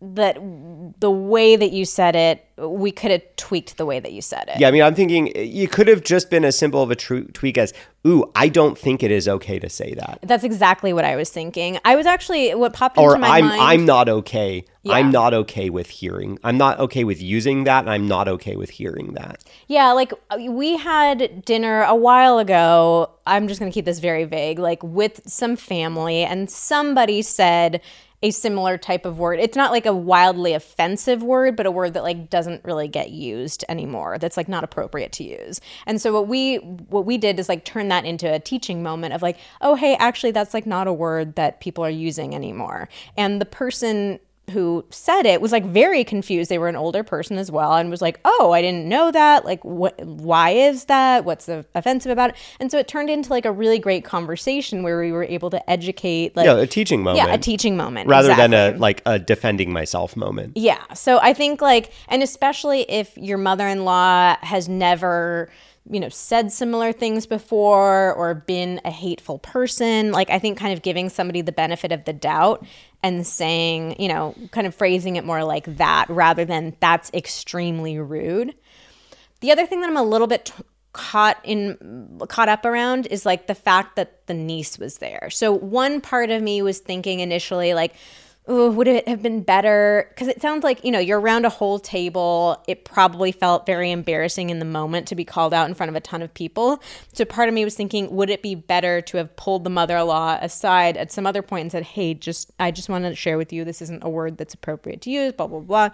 [SPEAKER 2] that the way that you said it, we could have tweaked the way that you said it.
[SPEAKER 1] Yeah, I mean, I'm thinking you could have just been as simple of a tr- tweak as, ooh, I don't think it is okay to say that.
[SPEAKER 2] That's exactly what I was thinking. I was actually, what popped
[SPEAKER 1] Or
[SPEAKER 2] into my
[SPEAKER 1] I'm,
[SPEAKER 2] mind.
[SPEAKER 1] I'm not okay.
[SPEAKER 2] Yeah.
[SPEAKER 1] I'm not okay with hearing. I'm not okay with using that, and I'm not okay with hearing that.
[SPEAKER 2] Yeah, like we had dinner a while ago. I'm just going to keep this very vague, like with some family, and somebody said a similar type of word. It's not like a wildly offensive word, but a word that like doesn't really get used anymore. That's like not appropriate to use. And so what we what we did is like turn that into a teaching moment of like, oh, hey, actually that's like not a word that people are using anymore. And the person who said it was like very confused. They were an older person as well, and was like, oh, I didn't know that. Like, what, why is that? What's the offensive about it? And so it turned into like a really great conversation where we were able to educate. Like,
[SPEAKER 1] yeah, a teaching moment.
[SPEAKER 2] Yeah, a teaching moment.
[SPEAKER 1] Rather
[SPEAKER 2] exactly.
[SPEAKER 1] than a like a defending myself moment.
[SPEAKER 2] Yeah. So I think like, and especially if your mother-in-law has never, you know, said similar things before or been a hateful person, like I think kind of giving somebody the benefit of the doubt and saying, you know, kind of phrasing it more like that rather than that's extremely rude. The other thing that I'm a little bit t- caught in caught up around is like the fact that the niece was there. So one part of me was thinking initially like, oh, would it have been better? Because it sounds like, you know, you're around a whole table. It probably felt very embarrassing in the moment to be called out in front of a ton of people. So part of me was thinking, would it be better to have pulled the mother-in-law aside at some other point and said, hey, just I just wanted to share with you, this isn't a word that's appropriate to use, blah, blah, blah.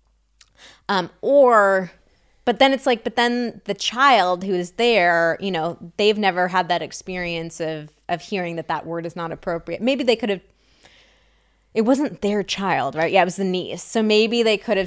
[SPEAKER 2] Um, or... But then it's like, but then the child who is there, you know, they've never had that experience of of hearing that that word is not appropriate. Maybe they could have, it wasn't their child, right? Yeah, it was the niece. So maybe they could have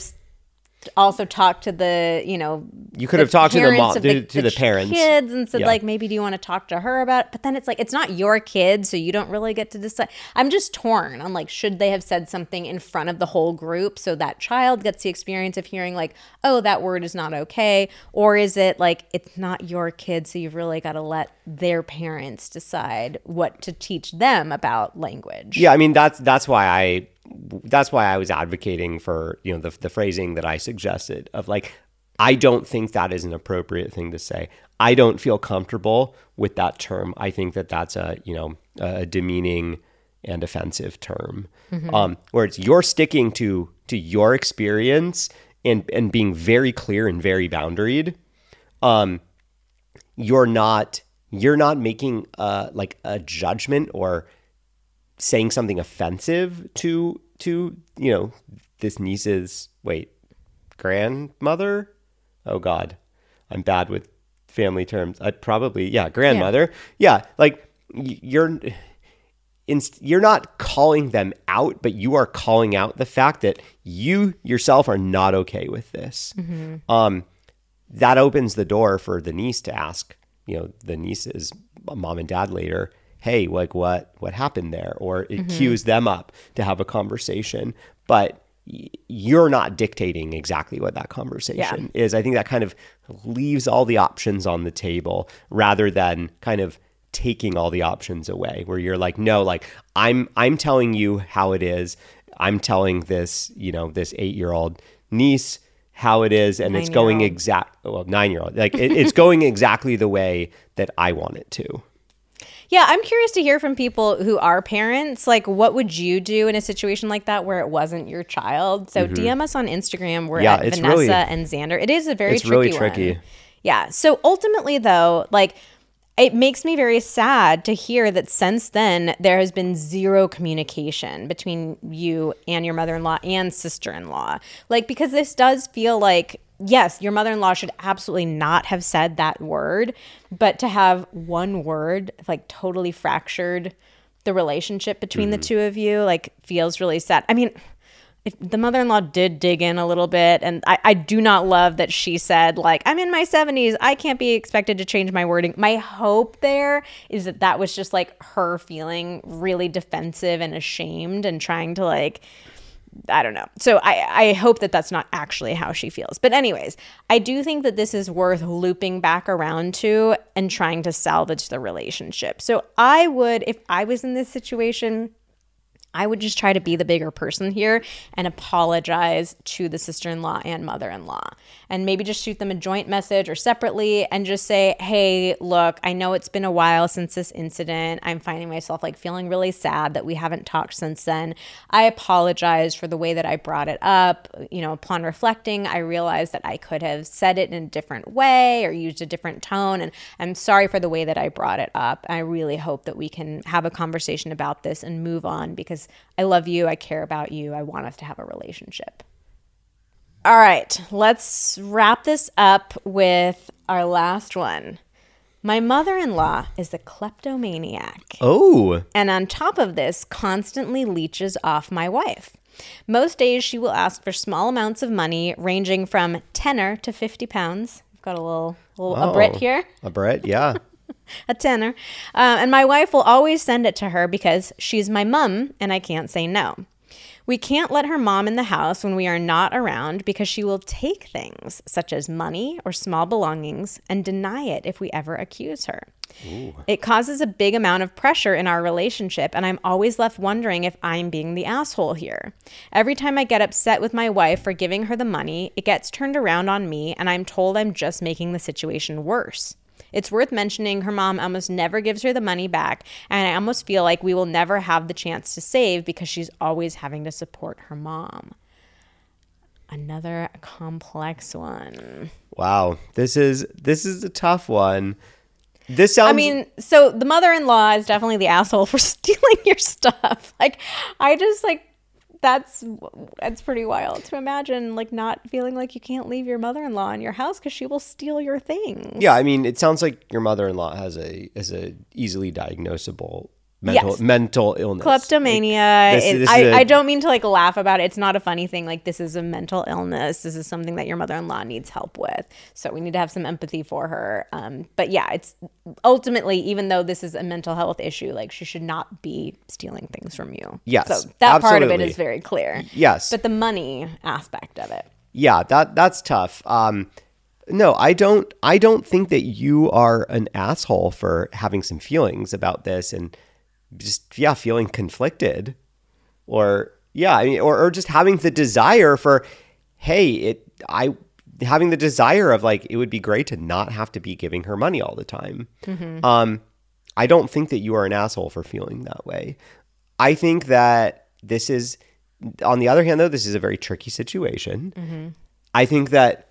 [SPEAKER 2] also talked to the, you know,
[SPEAKER 1] you could have talked to the mom, to the, to the
[SPEAKER 2] ch-
[SPEAKER 1] parents,
[SPEAKER 2] kids, and said
[SPEAKER 1] yeah.
[SPEAKER 2] like, maybe do you want to talk to her about it? But then it's like, it's not your kid, so you don't really get to decide. I'm just torn on like, should they have said something in front of the whole group so that child gets the experience of hearing like, oh, that word is not okay, or is it like it's not your kid, so you've really got to let their parents decide what to teach them about language?
[SPEAKER 1] Yeah, I mean that's that's why I. That's why I was advocating for, you know, the the phrasing that I suggested of like, I don't think that is an appropriate thing to say. I don't feel comfortable with that term. I think that that's a, you know, a demeaning and offensive term. Mm-hmm. Um, where it's you're sticking to to your experience and and being very clear and very boundaried. Um, you're not you're not making uh like a judgment or saying something offensive to to you know this niece's wait grandmother. Oh God, I'm bad with family terms. I probably yeah grandmother. Yeah, yeah like you're in, you're not calling them out, but you are calling out the fact that you yourself are not okay with this. Mm-hmm. Um, that opens the door for the niece to ask, you know, the niece's mom and dad later, hey, like what, what happened there? Or it mm-hmm. cues them up to have a conversation, but y- you're not dictating exactly what that conversation yeah. is. I think that kind of leaves all the options on the table rather than kind of taking all the options away where you're like, no, like I'm, I'm telling you how it is. I'm telling this, you know, this eight-year-old niece how it is. And it's going exact, well, nine-year-old, like it, it's going exactly the way that I want it to.
[SPEAKER 2] Yeah, I'm curious to hear from people who are parents. Like, what would you do in a situation like that where it wasn't your child? So mm-hmm. D M us on Instagram. We're yeah, at Vanessa really, and Xander. It is a very
[SPEAKER 1] it's
[SPEAKER 2] tricky
[SPEAKER 1] really tricky.
[SPEAKER 2] one. Yeah. So ultimately, though, like, it makes me very sad to hear that since then there has been zero communication between you and your mother-in-law and sister-in-law. Like, because this does feel like, yes, your mother-in-law should absolutely not have said that word, but to have one word like totally fractured the relationship between mm-hmm. the two of you, like, feels really sad. I mean, if the mother-in-law did dig in a little bit, and I, I do not love that she said, like, I'm in my seventies, I can't be expected to change my wording. My hope there is that that was just like her feeling really defensive and ashamed and trying to like, I don't know. So I, I hope that that's not actually how she feels. But anyways, I do think that this is worth looping back around to and trying to salvage the relationship. So I would, if I was in this situation, I would just try to be the bigger person here and apologize to the sister-in-law and mother-in-law. And maybe just shoot them a joint message or separately and just say, hey, look, I know it's been a while since this incident. I'm finding myself like feeling really sad that we haven't talked since then. I apologize for the way that I brought it up. You know, upon reflecting, I realized that I could have said it in a different way or used a different tone. And I'm sorry for the way that I brought it up. I really hope that we can have a conversation about this and move on because I love you. I care about you. I want us to have a relationship. All right, let's wrap this up with our last one. My mother-in-law is a kleptomaniac.
[SPEAKER 1] Oh.
[SPEAKER 2] And on top of this, constantly leeches off my wife. Most days she will ask for small amounts of money ranging from tenner to fifty pounds. I've got a little, little
[SPEAKER 1] Oh,
[SPEAKER 2] a Brit here.
[SPEAKER 1] A Brit, yeah.
[SPEAKER 2] A tenner. Uh, and my wife will always send it to her because she's my mom and I can't say no. We can't let her mom in the house when we are not around because she will take things such as money or small belongings and deny it if we ever accuse her. Ooh. It causes a big amount of pressure in our relationship, and I'm always left wondering if I'm being the asshole here. Every time I get upset with my wife for giving her the money, it gets turned around on me, and I'm told I'm just making the situation worse. It's worth mentioning her mom almost never gives her the money back, and I almost feel like we will never have the chance to save because she's always having to support her mom. Another complex one.
[SPEAKER 1] Wow. This is this is a tough one. This sounds
[SPEAKER 2] I mean, so the mother-in-law is definitely the asshole for stealing your stuff. Like, I just like That's that's pretty wild to imagine, like not feeling like you can't leave your mother-in-law in your house because she will steal your things.
[SPEAKER 1] Yeah, I mean, it sounds like your mother-in-law has a has a easily diagnosable mental
[SPEAKER 2] Yes.
[SPEAKER 1] mental illness.
[SPEAKER 2] Kleptomania.
[SPEAKER 1] Like, this-
[SPEAKER 2] it-
[SPEAKER 1] this
[SPEAKER 2] I,
[SPEAKER 1] is a-
[SPEAKER 2] I don't mean to like laugh about it. It's not a funny thing. Like this is a mental illness. This is something that your mother-in-law needs help with. So we need to have some empathy for her. Um, but yeah, it's ultimately, even though this is a mental health issue, like she should not be stealing things from you.
[SPEAKER 1] Yes,
[SPEAKER 2] So that part of it
[SPEAKER 1] absolutely.
[SPEAKER 2] is very clear.
[SPEAKER 1] Yes.
[SPEAKER 2] But the money aspect of it.
[SPEAKER 1] Yeah, that that's tough. Um, no, I don't. I don't think that you are an asshole for having some feelings about this and just yeah, feeling conflicted, or yeah, I mean, or or just having the desire for, hey, it I having the desire of like it would be great to not have to be giving her money all the time. Mm-hmm. Um, I don't think that you are an asshole for feeling that way. I think that this is, on the other hand, though, this is a very tricky situation. Mm-hmm. I think that,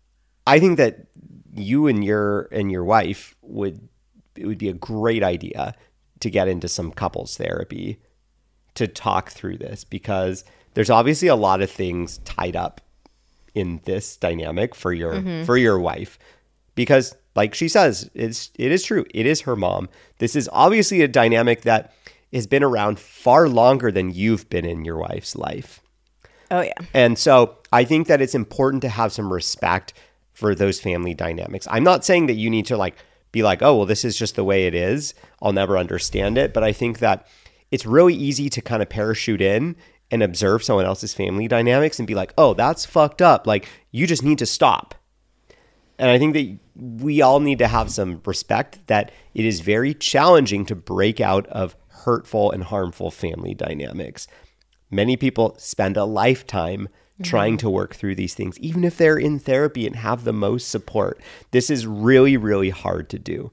[SPEAKER 1] I think that you and your and your wife would, it would be a great idea to get into some couples therapy to talk through this, because there's obviously a lot of things tied up in this dynamic for your mm-hmm. for your wife, because like she says, it's it is true, it is her mom. This is obviously a dynamic that has been around far longer than you've been in your wife's life.
[SPEAKER 2] Oh yeah.
[SPEAKER 1] And so I think that it's important to have some respect for those family dynamics. I'm not saying that you need to like be like, oh, well, this is just the way it is, I'll never understand it. But I think that it's really easy to kind of parachute in and observe someone else's family dynamics and be like, oh, that's fucked up. Like, you just need to stop. And I think that we all need to have some respect that it is very challenging to break out of hurtful and harmful family dynamics. Many people spend a lifetime trying to work through these things, even if they're in therapy and have the most support. This is really, really hard to do.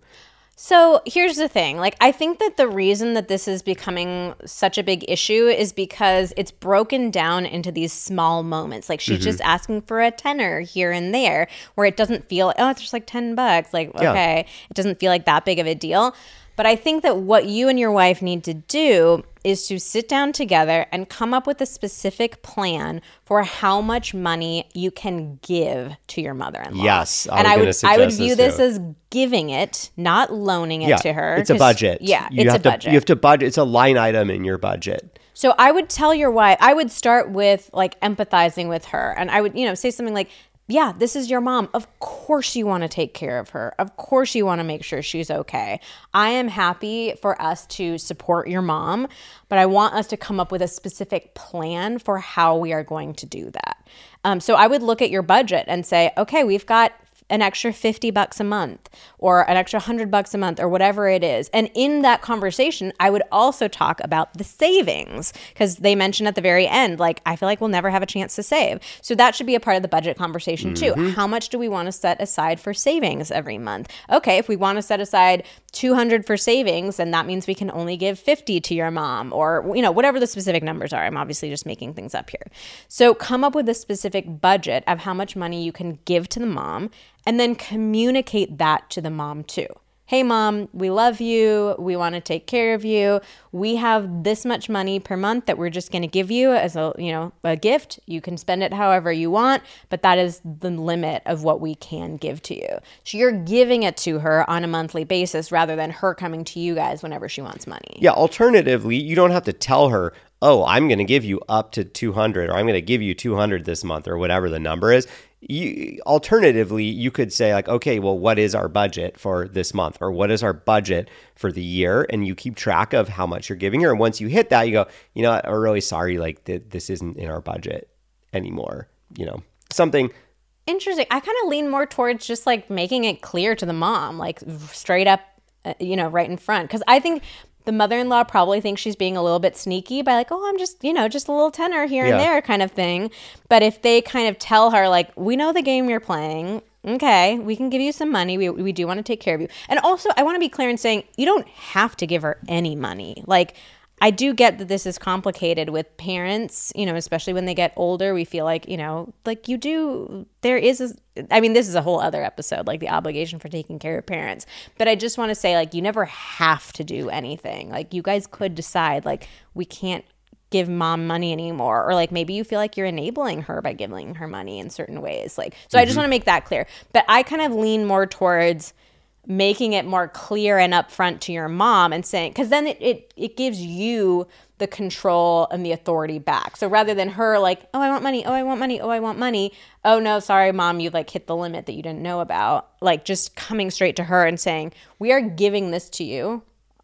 [SPEAKER 2] So here's the thing. Like, I think that the reason that this is becoming such a big issue is because it's broken down into these small moments. Like, she's mm-hmm. just asking for a tenner here and there, where it doesn't feel, oh, it's just like ten bucks. Like, okay, yeah. It doesn't feel like that big of a deal. But I think that what you and your wife need to do is to sit down together and come up with a specific plan for how much money you can give to your mother-in-law.
[SPEAKER 1] Yes,
[SPEAKER 2] I and I would I would view this,
[SPEAKER 1] this
[SPEAKER 2] as giving it, not loaning it
[SPEAKER 1] yeah,
[SPEAKER 2] to her.
[SPEAKER 1] It's a budget.
[SPEAKER 2] Yeah,
[SPEAKER 1] you
[SPEAKER 2] it's
[SPEAKER 1] have
[SPEAKER 2] a
[SPEAKER 1] to,
[SPEAKER 2] budget.
[SPEAKER 1] You have to budget. It's a line item in your budget.
[SPEAKER 2] So I would tell your wife, I would start with like empathizing with her, and I would, you know, say something like, yeah, this is your mom. Of course you want to take care of her. Of course you want to make sure she's okay. I am happy for us to support your mom, but I want us to come up with a specific plan for how we are going to do that. Um, so I would look at your budget and say, okay, we've got an extra fifty bucks a month or an extra one hundred bucks a month or whatever it is. And in that conversation, I would also talk about the savings because they mentioned at the very end, like, I feel like we'll never have a chance to save. So that should be a part of the budget conversation too. Mm-hmm. How much do we want to set aside for savings every month? Okay, if we want to set aside two hundred for savings, then that means we can only give fifty to your mom or, you know, whatever the specific numbers are. I'm obviously just making things up here. So come up with a specific budget of how much money you can give to the mom and then communicate that to the mom too. Hey, mom, we love you. We want to take care of you. We have this much money per month that we're just going to give you as a, you know, a gift. You can spend it however you want, but that is the limit of what we can give to you. So you're giving it to her on a monthly basis rather than her coming to you guys whenever she wants money.
[SPEAKER 1] Yeah. Alternatively, you don't have to tell her, oh, I'm going to give you up to two hundred or I'm going to give you two hundred this month or whatever the number is. You, alternatively, you could say like, okay, well, what is our budget for this month or what is our budget for the year? And you keep track of how much you're giving her. And once you hit that, you go, you know, I'm really sorry, like th- this isn't in our budget anymore. You know, something.
[SPEAKER 2] Interesting. I kind of lean more towards just like making it clear to the mom, like straight up, uh, you know, right in front. Because I think the mother-in-law probably thinks she's being a little bit sneaky by like, oh, I'm just, you know, just a little tenor here
[SPEAKER 1] yeah.
[SPEAKER 2] and there kind of thing. But if they kind of tell her like, we know the game you're playing. Okay, we can give you some money. We we do want to take care of you. And also, I want to be clear in saying you don't have to give her any money. Like, I do get that this is complicated with parents, you know, especially when they get older. We feel like, you know, like you do, there is, a, I mean, this is a whole other episode, like the obligation for taking care of parents. But I just want to say, like, you never have to do anything. Like, you guys could decide, like, we can't give mom money anymore. Or, like, maybe you feel like you're enabling her by giving her money in certain ways. Like, so mm-hmm. I just want to make that clear. But I kind of lean more towards making it more clear and upfront to your mom and saying, because then it, it it gives you the control and the authority back. So rather than her like, oh, I want money, oh, I want money, oh, I want money. Oh, no, sorry, mom, you like hit the limit that you didn't know about. Like just coming straight to her and saying, we are giving this to you.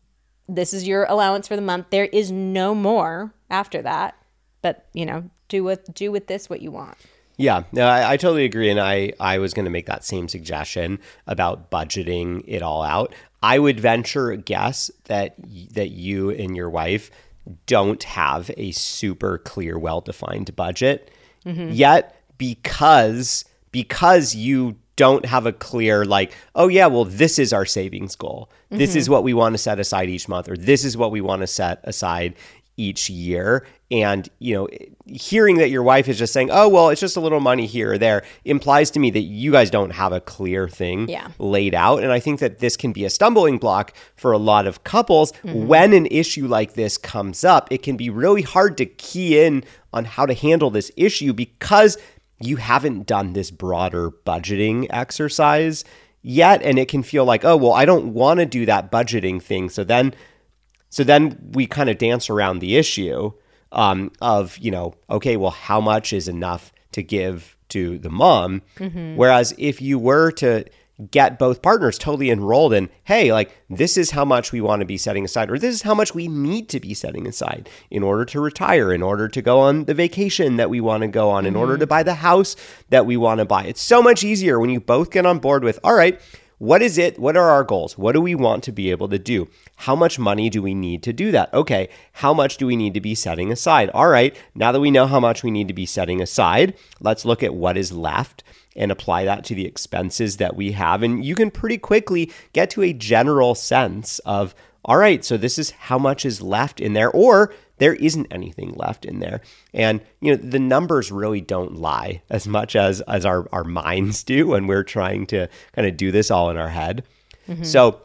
[SPEAKER 2] This is your allowance for the month. There is no more after that. But, you know, do with do with this what you want.
[SPEAKER 1] Yeah, no, I, I totally agree. And I, I was going to make that same suggestion about budgeting it all out. I would venture a guess that that you and your wife don't have a super clear, well-defined budget mm-hmm. yet because because you don't have a clear like, oh yeah, well, this is our savings goal. Mm-hmm. This is what we want to set aside each month, or this is what we want to set aside each year. And, you know, hearing that your wife is just saying, oh, well, it's just a little money here or there implies to me that you guys don't have a clear thing
[SPEAKER 2] yeah.
[SPEAKER 1] laid out. And I think that this can be a stumbling block for a lot of couples. Mm-hmm. When an issue like this comes up, it can be really hard to key in on how to handle this issue because you haven't done this broader budgeting exercise yet. And it can feel like, oh, well, I don't want to do that budgeting thing. So then So then we kind of dance around the issue um, of, you know, okay, well, how much is enough to give to the mom? Mm-hmm. Whereas if you were to get both partners totally enrolled in, hey, like, this is how much we want to be setting aside, or this is how much we need to be setting aside in order to retire, in order to go on the vacation that we want to go on, mm-hmm. in order to buy the house that we want to buy. It's so much easier when you both get on board with, all right, what is it? What are our goals? What do we want to be able to do? How much money do we need to do that? Okay, how much do we need to be setting aside? All right, now that we know how much we need to be setting aside, let's look at what is left and apply that to the expenses that we have. And you can pretty quickly get to a general sense of, all right, so this is how much is left in there, or there isn't anything left in there. And, you know, the numbers really don't lie as much as, as our, our minds do when we're trying to kind of do this all in our head. Mm-hmm. So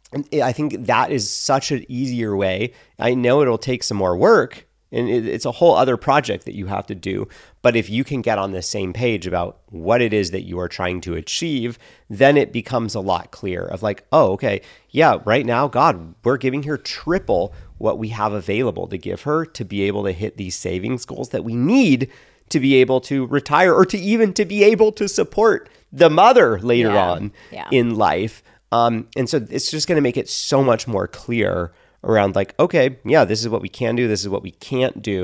[SPEAKER 1] I think that is such an easier way. I know it'll take some more work, and it, it's a whole other project that you have to do. But if you can get on the same page about what it is that you are trying to achieve, then it becomes a lot clearer of like, oh, okay, yeah, right now, God, we're giving her triple what we have available to give her to be able to hit these savings goals that we need to be able to retire, or to even to be able to support the mother later
[SPEAKER 2] yeah.
[SPEAKER 1] on
[SPEAKER 2] yeah.
[SPEAKER 1] in life. Um, and so it's just going to make it so much more clear around like, okay, yeah, this is what we can do. This is what we can't do.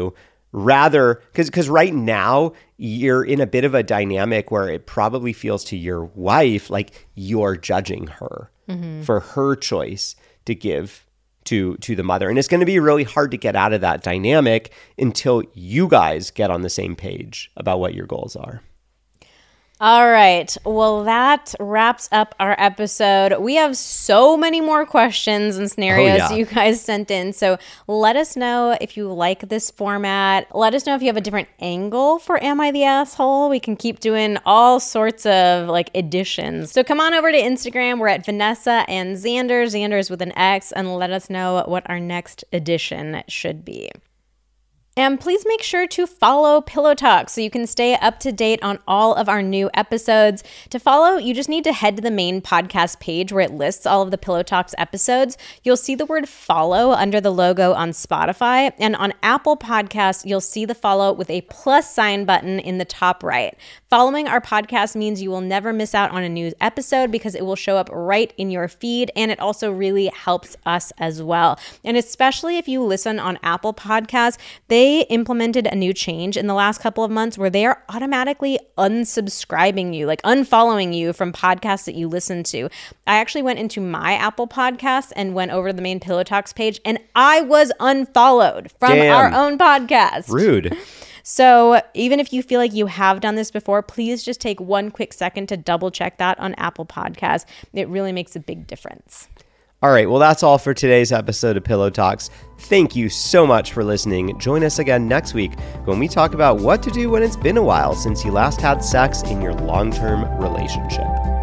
[SPEAKER 1] rather, because because right now you're in a bit of a dynamic where it probably feels to your wife like you're judging her mm-hmm. for her choice to give to to the mother. And it's going to be really hard to get out of that dynamic until you guys get on the same page about what your goals are.
[SPEAKER 2] All right. Well, that wraps up our episode. We have so many more questions and scenarios
[SPEAKER 1] oh, yeah.
[SPEAKER 2] you guys sent in. So let us know if you like this format. Let us know if you have a different angle for Am I the Asshole? We can keep doing all sorts of like editions. So come on over to Instagram. We're at Vanessa and Xander. Xander's with an X, and let us know what our next edition should be. And please make sure to follow Pillow Talk so you can stay up to date on all of our new episodes. To follow, you just need to head to the main podcast page where it lists all of the Pillow Talks episodes. You'll see the word follow under the logo on Spotify. And on Apple Podcasts, you'll see the follow with a plus sign button in the top right. Following our podcast means you will never miss out on a new episode because it will show up right in your feed, and it also really helps us as well. And especially if you listen on Apple Podcasts, they They implemented a new change in the last couple of months where they are automatically unsubscribing you, like unfollowing you from podcasts that you listen to. I actually went into my Apple Podcasts and went over to the main Pillow Talks page, and I was unfollowed from
[SPEAKER 1] Damn.
[SPEAKER 2] our own podcast.
[SPEAKER 1] Rude.
[SPEAKER 2] So even if you feel like you have done this before, please just take one quick second to double check that on Apple Podcasts. It really makes a big difference.
[SPEAKER 1] All right, well, that's all for today's episode of Pillow Talks. Thank you so much for listening. Join us again next week when we talk about what to do when it's been a while since you last had sex in your long-term relationship.